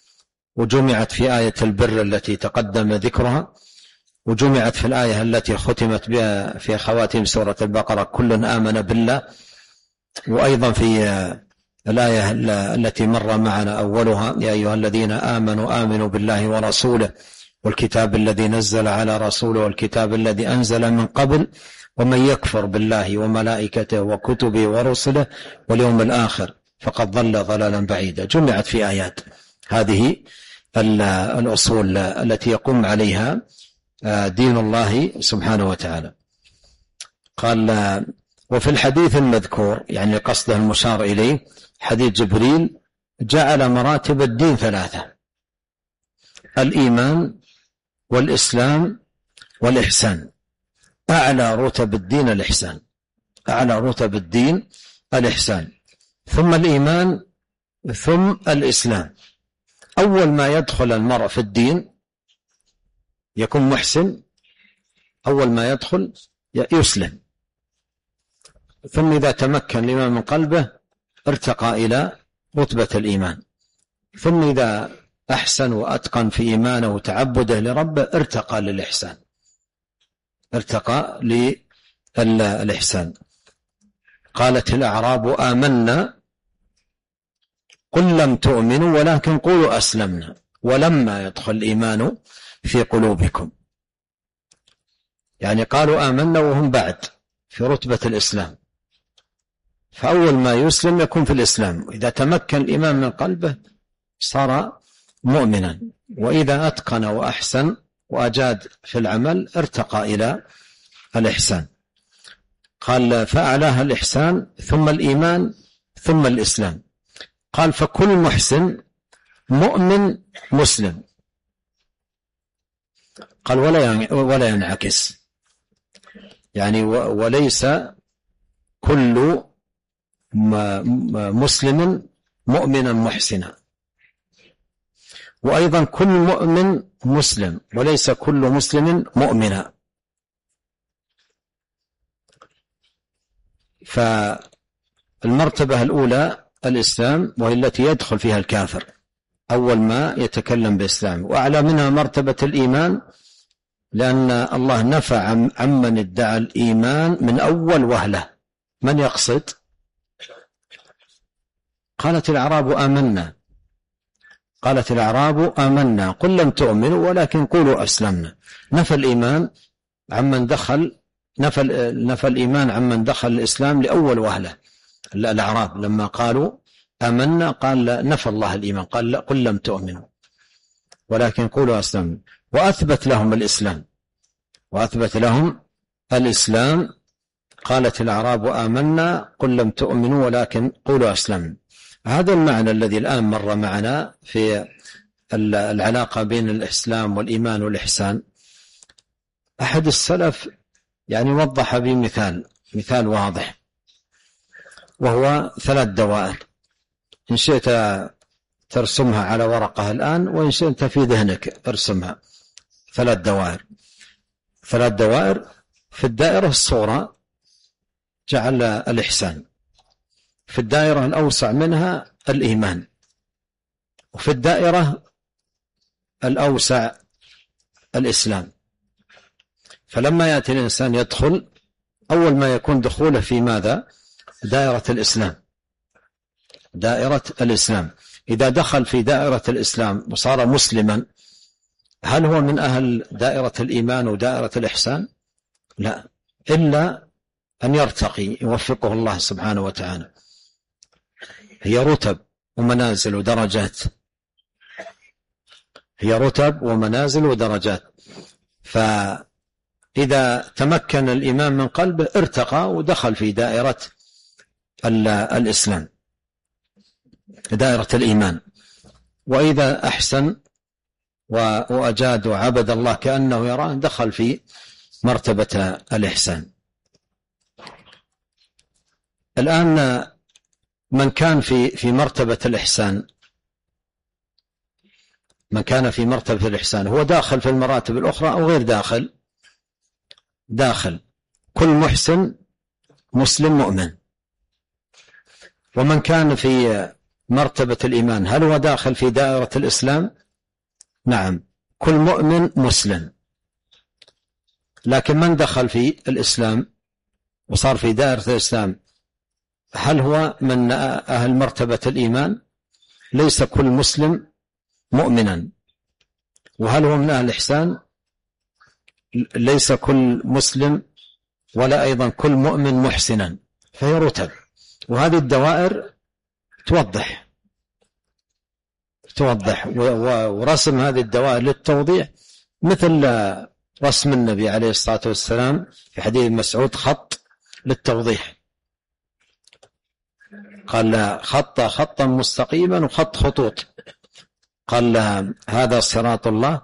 وجمعت في آية البر التي تقدم ذكرها، وجمعت في الآية التي ختمت بها في خواتيم سورة البقرة كل آمن بالله، وأيضا في الآية التي مر معنا أولها يا أيها الذين آمنوا آمنوا بالله ورسوله والكتاب الذي نزل على رسوله والكتاب الذي أنزل من قبل ومن يكفر بالله وملائكته وكتبه ورسله واليوم الآخر فقد ضل ضلالا بعيدا. جمعت في آيات هذه الأصول التي يقوم عليها دين الله سبحانه وتعالى. قال وفي الحديث المذكور يعني قصده المشار إليه حديث جبريل جعل مراتب الدين ثلاثة: الإيمان والإسلام والإحسان. أعلى رتب الدين الإحسان، أعلى رتب الدين الإحسان، ثم الإيمان، ثم الإسلام. أول ما يدخل المرء في الدين يكون محسن، أول ما يدخل يسلم، ثم إذا تمكن الإيمان من قلبه ارتقى إلى رتبة الإيمان، ثم إذا أحسن وأتقن في إيمانه وتعبده لربه ارتقى للإحسان، ارتقى للإحسان. قالت الأعراب آمنا قل لم تؤمنوا ولكن قولوا أسلمنا ولما يدخل الإيمان في قلوبكم. يعني قالوا آمنا وهم بعد في رتبة الإسلام، فأول ما يسلم يكون في الإسلام، إذا تمكن الإيمان من قلبه صار مؤمنا، وإذا أتقن وأحسن وأجاد في العمل ارتقى إلى الإحسان. قال فأعلاها الإحسان ثم الإيمان ثم الإسلام. قال فكل محسن مؤمن مسلم. قال ولا ينعكس، يعني وليس كل مسلم مؤمنا محسنا، وأيضا كل مؤمن مسلم وليس كل مسلم مؤمنا. فالمرتبة الأولى الإسلام، وهي التي يدخل فيها الكافر أول ما يتكلم بإسلام، وأعلى منها مرتبة الإيمان، لأن الله نفى عمن ادعى الإيمان من أول وهلة. من يقصد؟ قالت الأعراب آمنا، قالت الأعراب آمنا قل لم تؤمنوا ولكن قولوا أسلمنا. نفى الإيمان عمن دخل، نفى الإيمان عمن دخل الإسلام لأول وهلة. الأعراب لما قالوا آمنا قال نفى الله الإيمان، قال قل لم تؤمنوا ولكن قولوا أسلمنا، وأثبت لهم الإسلام، وأثبت لهم الإسلام. قالت الأعراب آمنا قل لم تؤمنوا ولكن قولوا أسلمنا. هذا المعنى الذي الآن مر معنا في العلاقة بين الإسلام والإيمان والإحسان. أحد السلف يعني وضح بمثال واضح، وهو 3 دوائر. إن شئت ترسمها على ورقة الآن، وإن شئت في ذهنك ارسمها. 3 دوائر. 3 دوائر. في الدائرة الصغرى جعل الإحسان، في الدائرة الأوسع منها الإيمان، وفي الدائرة الأوسع الإسلام. فلما يأتي الإنسان يدخل، أول ما يكون دخوله في ماذا؟ دائرة الإسلام، دائرة الإسلام. إذا دخل في دائرة الإسلام وصار مسلما، هل هو من أهل دائرة الإيمان ودائرة الإحسان؟ لا، إلا أن يرتقي، يوفقه الله سبحانه وتعالى. هي رتب ومنازل ودرجات، هي رتب ومنازل ودرجات. فإذا تمكن الإيمان من قلبه ارتقى ودخل في دائرة الإسلام، دائرة الإيمان. وإذا أحسن وأجاد وعبد الله كأنه يراه دخل في مرتبة الإحسان. الآن من كان في مرتبة الإحسان، من كان في مرتبة الإحسان هو داخل في المراتب الأخرى أو غير داخل؟ داخل. كل محسن مسلم مؤمن. ومن كان في مرتبة الإيمان هل هو داخل في دائرة الإسلام؟ نعم كل مؤمن مسلم، لكن من دخل في الإسلام وصار في دائرة الإسلام هل هو من أهل مرتبة الإيمان؟ ليس كل مسلم مؤمنا. وهل هو من أهل الإحسان؟ ليس كل مسلم ولا أيضا كل مؤمن محسنا، فهي رتب. وهذه الدوائر توضح ورسم هذه الدوائر للتوضيح مثل رسم النبي عليه الصلاة والسلام في حديث مسعود خط للتوضيح، قال خطا مستقيما وخط خطوط، قال هذا صراط الله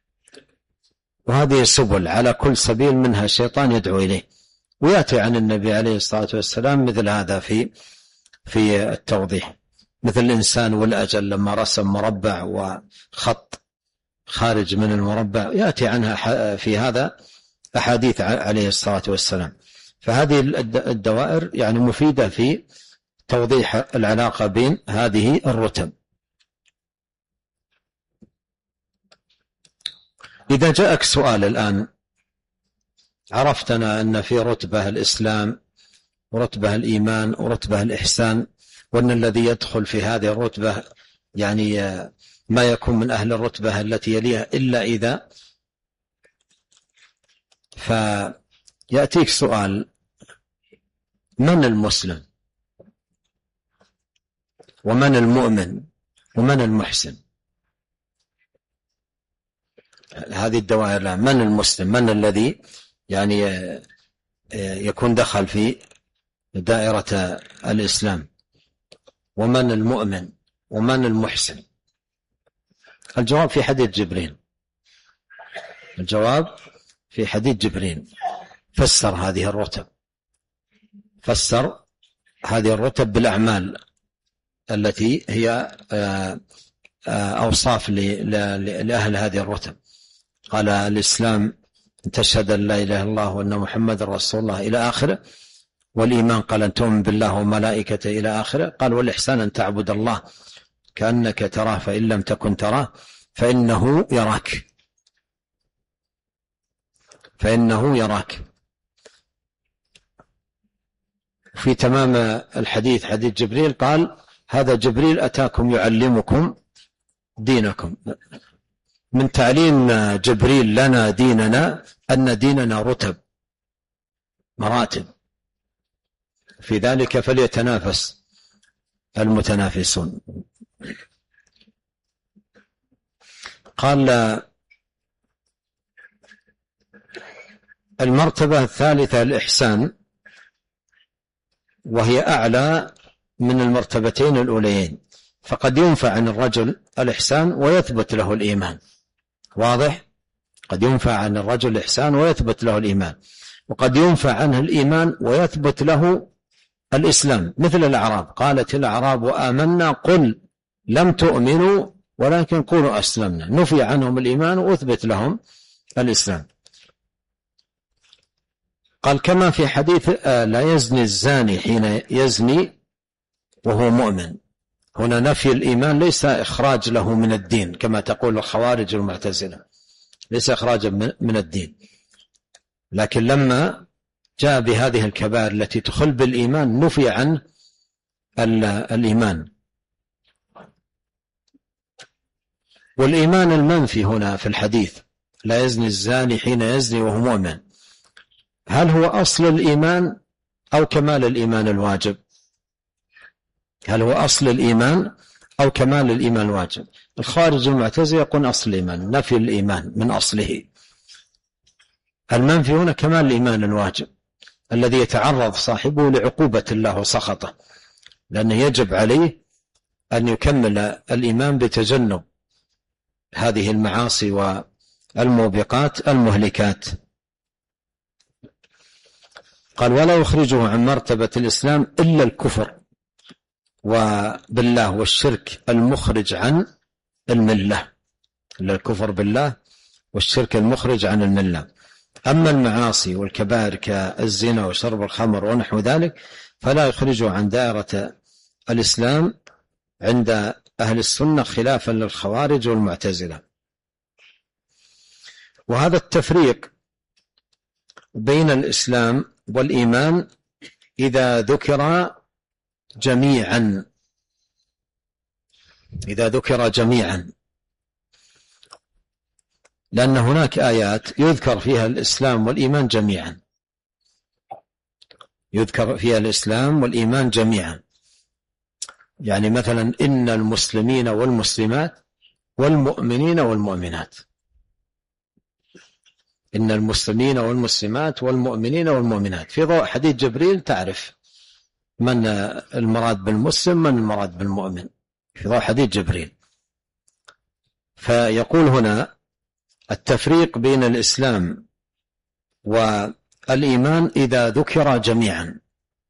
وهذه سبل، على كل سبيل منها الشيطان يدعو إليه. ويأتي عن النبي عليه الصلاة والسلام مثل هذا في التوضيح، مثل الإنسان والأجل لما رسم مربع وخط خارج من المربع، يأتي عنها في هذا أحاديث عليه الصلاة والسلام. فهذه الدوائر يعني مفيدة في توضيح العلاقة بين هذه الرتب. إذا جاءك سؤال الآن، عرفتنا أن في رتبة الإسلام ورتبة الإيمان ورتبة الإحسان، وأن الذي يدخل في هذه الرتبة يعني ما يكون من أهل الرتبة التي يليها إلا إذا، فيأتيك سؤال: من المسلم ومن المؤمن ومن المحسن؟ هذه الدوائر لا. من المسلم؟ من الذي يعني يكون دخل في دائرة الإسلام؟ ومن المؤمن ومن المحسن؟ الجواب في حديث جبريل. الجواب في حديث جبريل فسر هذه الرتب، فسر هذه الرتب بالأعمال التي هي أوصاف لأهل هذه الرتب. قال: الإسلام أن تشهد أن لا إله إلا الله وأن محمد رسول الله إلى آخره. والإيمان قال: أن تؤمن بالله وملائكته إلى آخره. قال: والإحسان أن تعبد الله كأنك تراه فإن لم تكن تراه فإنه يراك. فإنه يراك. في تمام الحديث حديث جبريل قال: هذا جبريل أتاكم يعلمكم دينكم. من تعليم جبريل لنا ديننا أن ديننا رتب مراتب، في ذلك فليتنافس المتنافسون. قال: المرتبة الثالثة الإحسان، وهي أعلى من المرتبتين الأوليين، فقد ينفع عن الرجل الإحسان ويثبت له الإيمان. واضح؟ قد ينفع عن الرجل الإحسان ويثبت له الإيمان، وقد ينفع عنه الإيمان ويثبت له الإسلام. مثل الأعراب، قالت الأعراب آمنا قل لم تؤمنوا ولكن قولوا أسلمنا. نفي عنهم الإيمان وأثبت لهم الإسلام. قال: كما في حديث لا يزني الزاني حين يزني وهو مؤمن. هنا نفي الإيمان ليس إخراج له من الدين كما تقول الخوارج والمعتزلة، ليس إخراجا من الدين، لكن لما جاء بهذه الكبائر التي تخل بالإيمان نفي عنه الإيمان. والإيمان المنفي هنا في الحديث لا يزني الزاني حين يزني وهو مؤمن، هل هو أصل الإيمان أو كمال الإيمان الواجب؟ هل هو أصل الإيمان أو كمال الإيمان الواجب؟ الخارج المعتزلة يقول أصل الإيمان، نفي الإيمان من أصله. المنفي هنا كمال الإيمان الواجب الذي يتعرض صاحبه لعقوبة الله وسخطه، لأنه يجب عليه أن يكمل الإيمان بتجنب هذه المعاصي والموبقات المهلكات. قال: ولا يخرجه عن مرتبة الإسلام إلا الكفر وبالله والشرك المخرج عن الملة. إلا الكفر بالله والشرك المخرج عن الملة. أما المعاصي والكبائر كالزنا وشرب الخمر ونحو ذلك فلا يخرجه عن دائرة الإسلام عند أهل السنة، خلافا للخوارج والمعتزلة. وهذا التفريق بين الإسلام والإيمان إذا ذكر جميعا، لأن هناك آيات يذكر فيها الإسلام والإيمان جميعا، يعني مثلا إن المسلمين والمسلمات والمؤمنين والمؤمنات، إن المسلمين والمسلمات والمؤمنين والمؤمنات، في ضوء حديث جبريل تعرف من المراد بالمسلم من المراد بالمؤمن في ضوء حديث جبريل. فيقول هنا التفريق بين الإسلام والإيمان إذا ذكر جميعا،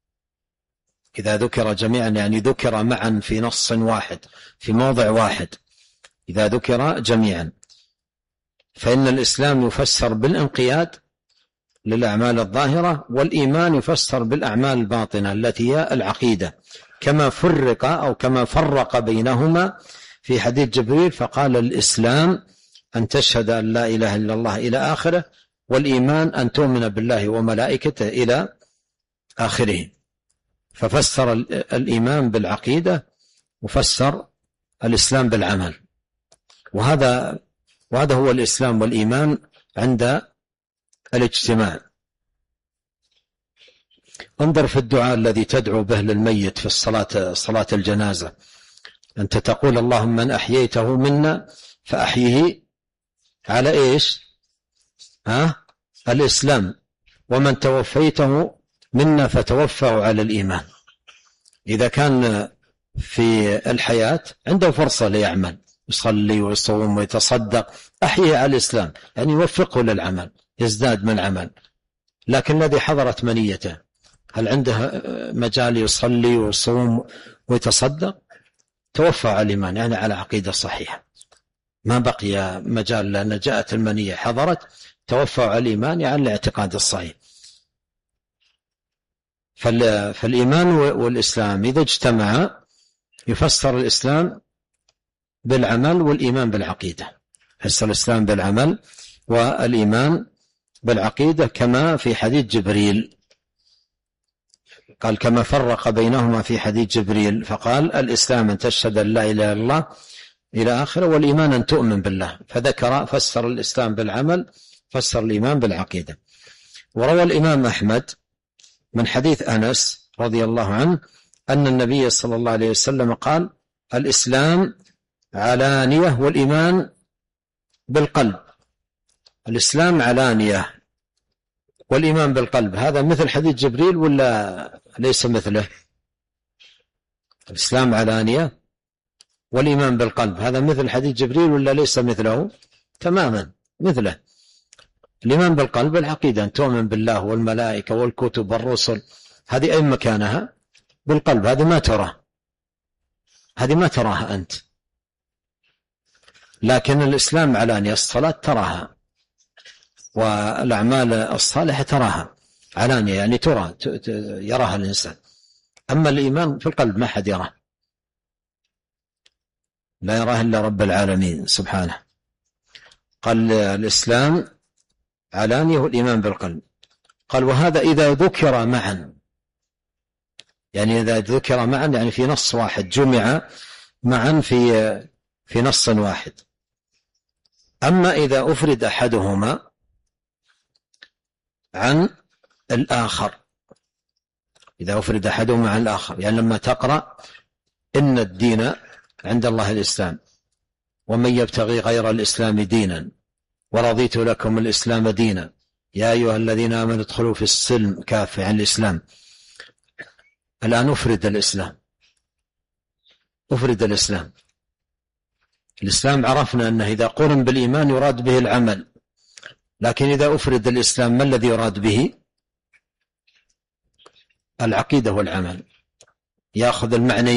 يعني ذكر معا في نص واحد في موضع واحد، إذا ذكر جميعا، فإن الإسلام يفسر بالانقياد للأعمال الظاهرة، والإيمان يفسر بالأعمال الباطنة التي هي العقيدة، كما فرق بينهما في حديث جبريل فقال الإسلام أن تشهد أن لا إله إلا الله إلى آخره، والإيمان أن تؤمن بالله وملائكته إلى آخره. ففسر الإيمان بالعقيدة وفسر الإسلام بالعمل، وهذا هو الإسلام والإيمان عند الاجتماع. انظر في الدعاء الذي تدعو به للميت في صلاة الجنازة، أنت تقول اللهم من أحييته منا فأحيه على إيش؟ الإسلام، ومن توفيته منا فتوفه على الإيمان. إذا كان في الحياة عنده فرصة ليعمل، يصلي ويصوم ويتصدق، أحيه على الإسلام، يعني يوفقه للعمل، يزداد من عمل. لكن الذي حضرت منيته هل عنده مجال يصلي ويصوم ويتصدق؟ توفى على الإيمان، يعني على عقيدة صحيحة، ما بقي مجال، لأن جاءت المنية حضرت، توفى على الإيمان يعني الاعتقاد الصحيح. فالإيمان والإسلام إذا اجتمعا يفسر الإسلام بالعمل والإيمان بالعقيدة، يفسر الإسلام بالعمل والإيمان بالعقيدة، كما في حديث جبريل قال كما فرق بينهما في حديث جبريل فقال الإسلام أن تشهد أن لا إله إلا الله إلى آخره، والإيمان أن تؤمن بالله، فسر الإسلام بالعمل، فسر الإيمان بالعقيدة. وروى الإمام أحمد من حديث أنس رضي الله عنه أن النبي صلى الله عليه وسلم قال الإسلام علانية والإيمان بالقلب. الإسلام علانية والإيمان بالقلب، هذا مثل حديث جبريل ولا ليس مثله؟ الإسلام علانية والإيمان بالقلب، هذا مثل حديث جبريل ولا ليس مثله؟ تماما مثله. الإيمان بالقلب العقيدة، أن تؤمن بالله والملائكة والكتب والرسل، هذه أي مكانها؟ بالقلب، هذه ما تراها أنت. لكن الإسلام علانية، الصلاة تراها والأعمال الصالحة تراها علانية، يعني يراها الإنسان. أما الإيمان في القلب ما حد يراه، لا يراه إلا رب العالمين سبحانه. قال الإسلام علانية والإيمان بالقلب. قال وهذا إذا ذكر معا، يعني إذا ذكر معا يعني في نص واحد، جمع معا في نص واحد. أما إذا أفرد أحدهما عن الآخر، إذا أفرد أحدهما عن الآخر، يعني لما تقرأ إن الدين عند الله الإسلام ومن يبتغي غير الإسلام دينا ورضيت لكم الإسلام دينا يا أيها الذين آمنوا ادخلوا في السلم كافة، عن الإسلام. الآن أفرد الإسلام. الإسلام عرفنا أنه إذا قرن بالإيمان يراد به العمل، لكن إذا أفرد الإسلام ما الذي يراد به؟ العقيدة والعمل، يأخذ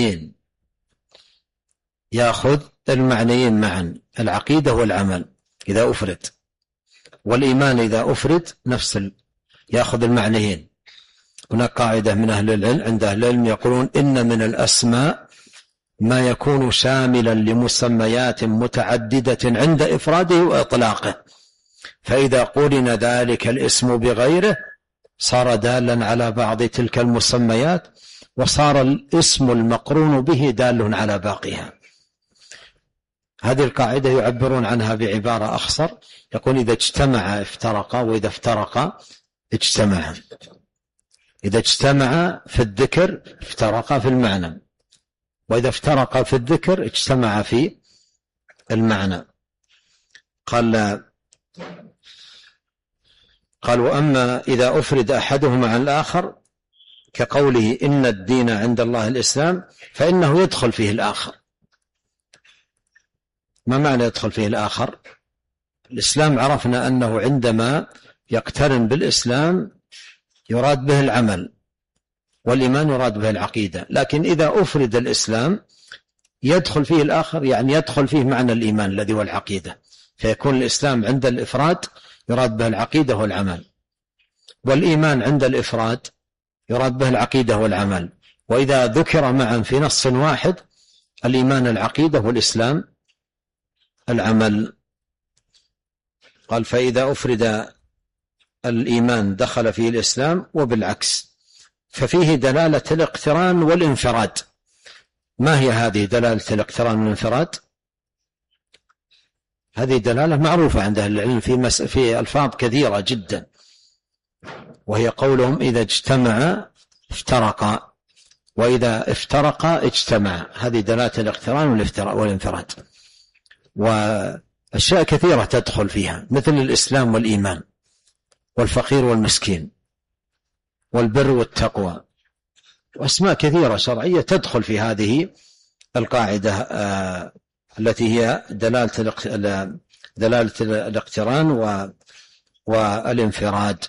المعنيين معا، العقيدة والعمل إذا أفرد، والإيمان إذا أفرد يأخذ المعنيين. هناك قاعدة من أهل العلم، عند أهل العلم يقولون إن من الأسماء ما يكون شاملا لمسميات متعددة عند إفراده وإطلاقه، فإذا قورن ذلك الاسم بغيره صار دالا على بعض تلك المسميات، وصار الاسم المقرون به دال على باقيها. هذه القاعدة يعبرون عنها بعبارة أخصر، يقول إذا اجتمع افترقا، وإذا افترقا اجتمعا. إذا اجتمع في الذكر افترقا في المعنى، وإذا افترقا في الذكر اجتمع في المعنى. قال وأما إذا أفرد أحدهما عن الآخر كقوله إن الدين عند الله الإسلام، فإنه يدخل فيه الآخر. ما معنى يدخل فيه الآخر؟ الإسلام عرفنا أنه عندما يقترن بالإسلام يراد به العمل، والإيمان يراد به العقيدة. لكن إذا أفرد الإسلام يدخل فيه الآخر، يعني يدخل فيه معنى الإيمان الذي هو العقيدة، فيكون الإسلام عند الإفراد يراد به العقيدة والعمل، والإيمان عند الإفراد يراد به العقيدة والعمل. وإذا ذكر معا في نص واحد الإيمان العقيدة والإسلام العمل. قال فإذا أفرد الإيمان دخل فيه الإسلام، وبالعكس، ففيه دلالة الاقتران والانفراد. ما هي هذه دلالة الاقتران والانفراد؟ هذه دلالة معروفة عند أهل العلم في ألفاظ كثيرة جدا، وهي قولهم إذا اجتمع افترقا، وإذا افترقا اجتمع. هذه دلالة الاقتران والانفراد. وأشياء كثيرة تدخل فيها، مثل الإسلام والإيمان والفقير والمسكين والبر والتقوى، وأسماء كثيرة شرعية تدخل في هذه القاعدة التي هي دلالة الاقتران والانفراد.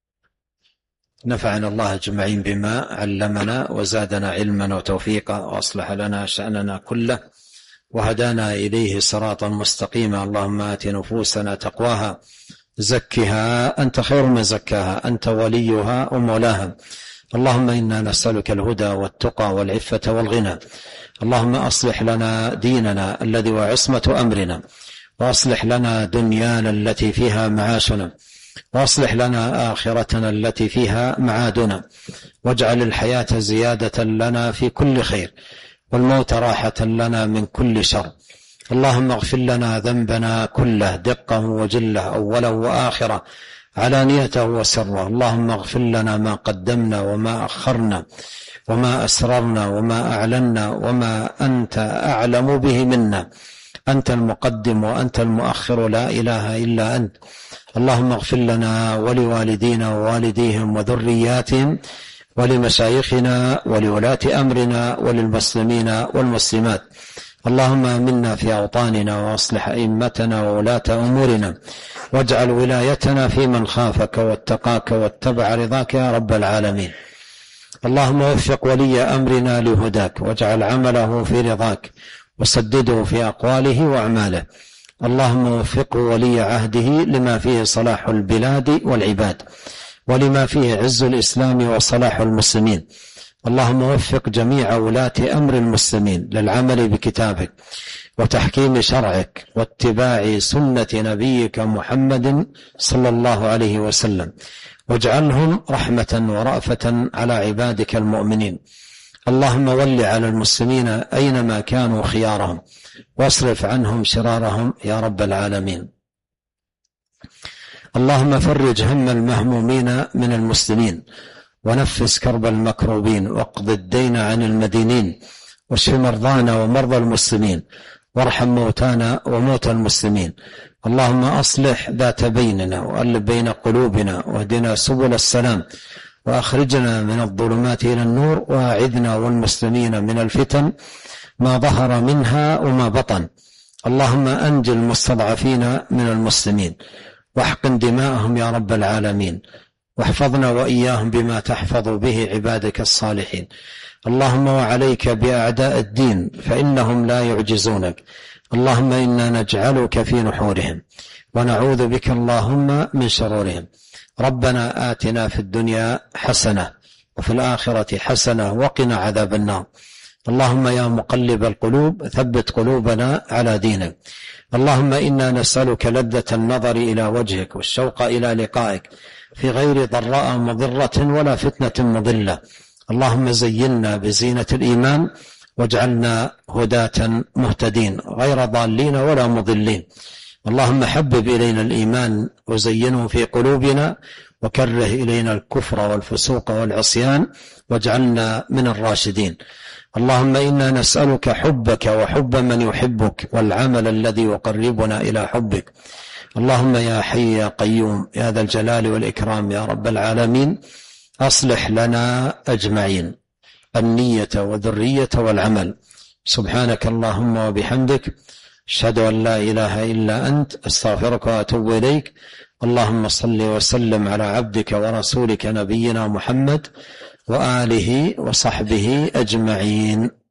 نفعنا الله أجمعين بما علمنا، وزادنا علما وتوفيقا، وأصلح لنا شأننا كله، وهدانا إليه صراطا مستقيما. اللهم آت نفوسنا تقواها، زكها أنت خير من زكاها، أنت وليها ومولاها. اللهم إنا نسألك الهدى والتقى والعفة والغنى. اللهم أصلح لنا ديننا الذي هو عصمة أمرنا، وأصلح لنا دنيانا التي فيها معاشنا، وأصلح لنا آخرتنا التي فيها معادنا، واجعل الحياة زيادة لنا في كل خير، والموت راحة لنا من كل شر. اللهم اغفر لنا ذنبنا كله، دقه وجله، أوله وآخره، علانيته وسره. اللهم اغفر لنا ما قدمنا وما أخرنا وما أسررنا وما أعلنا وما أنت أعلم به منا. أنت المقدم وأنت المؤخر، لا إله إلا أنت. اللهم اغفر لنا ولوالدينا ووالديهم وذرياتهم ولمشايخنا ولولاة أمرنا وللمسلمين والمسلمات. اللهم آمنا في أوطاننا، وأصلح أئمتنا وولاة أمورنا، واجعل ولايتنا في من خافك واتقاك واتبع رضاك يا رب العالمين. اللهم وفق ولي أمرنا لهداك، واجعل عمله في رضاك، وسدده في أقواله وأعماله. اللهم وفقه ولي عهده لما فيه صلاح البلاد والعباد، ولما فيه عز الإسلام وصلاح المسلمين. اللهم وفق جميع ولاة أمر المسلمين للعمل بكتابك وتحكيم شرعك واتباع سنة نبيك محمد صلى الله عليه وسلم، واجعلهم رحمة ورأفة على عبادك المؤمنين. اللهم ول على المسلمين أينما كانوا خيارهم، واصرف عنهم شرارهم يا رب العالمين. اللهم فرج هم المهمومين من المسلمين، ونفس كرب المكروبين، واقض الدين عن المدينين، واشف مرضانا ومرضى المسلمين، وارحم موتانا وموتى المسلمين. اللهم أصلح ذات بيننا، وألف بين قلوبنا، واهدنا سبل السلام، وأخرجنا من الظلمات إلى النور، وأعذنا والمسلمين من الفتن ما ظهر منها وما بطن. اللهم أنجِ المستضعفين من المسلمين، واحقن دماءهم يا رب العالمين، واحفظنا وإياهم بما تحفظ به عبادك الصالحين. اللهم وعليك بأعداء الدين، فإنهم لا يعجزونك. اللهم إنا نجعلك في نحورهم، ونعوذ بك اللهم من شرورهم. ربنا آتنا في الدنيا حسنة، وفي الآخرة حسنة، وقنا عذاب النار. اللهم يا مقلب القلوب ثبت قلوبنا على دينك. اللهم إنا نسألك لذة النظر إلى وجهك والشوق إلى لقائك في غير ضراء مضرة ولا فتنة مضلة. اللهم زينا بزينة الإيمان واجعلنا هداة مهتدين غير ضالين ولا مضلين. اللهم حبب إلينا الإيمان وزينه في قلوبنا وكره إلينا الكفر والفسوق والعصيان واجعلنا من الراشدين. اللهم إنا نسألك حبك وحب من يحبك والعمل الذي يقربنا إلى حبك. اللهم يا حي يا قيوم يا ذا الجلال والإكرام يا رب العالمين أصلح لنا أجمعين النية والذرية والعمل. سبحانك اللهم وبحمدك أشهد أن لا إله إلا أنت أستغفرك وأتوب إليك. اللهم صل وسلم على عبدك ورسولك نبينا محمد وآله وصحبه أجمعين.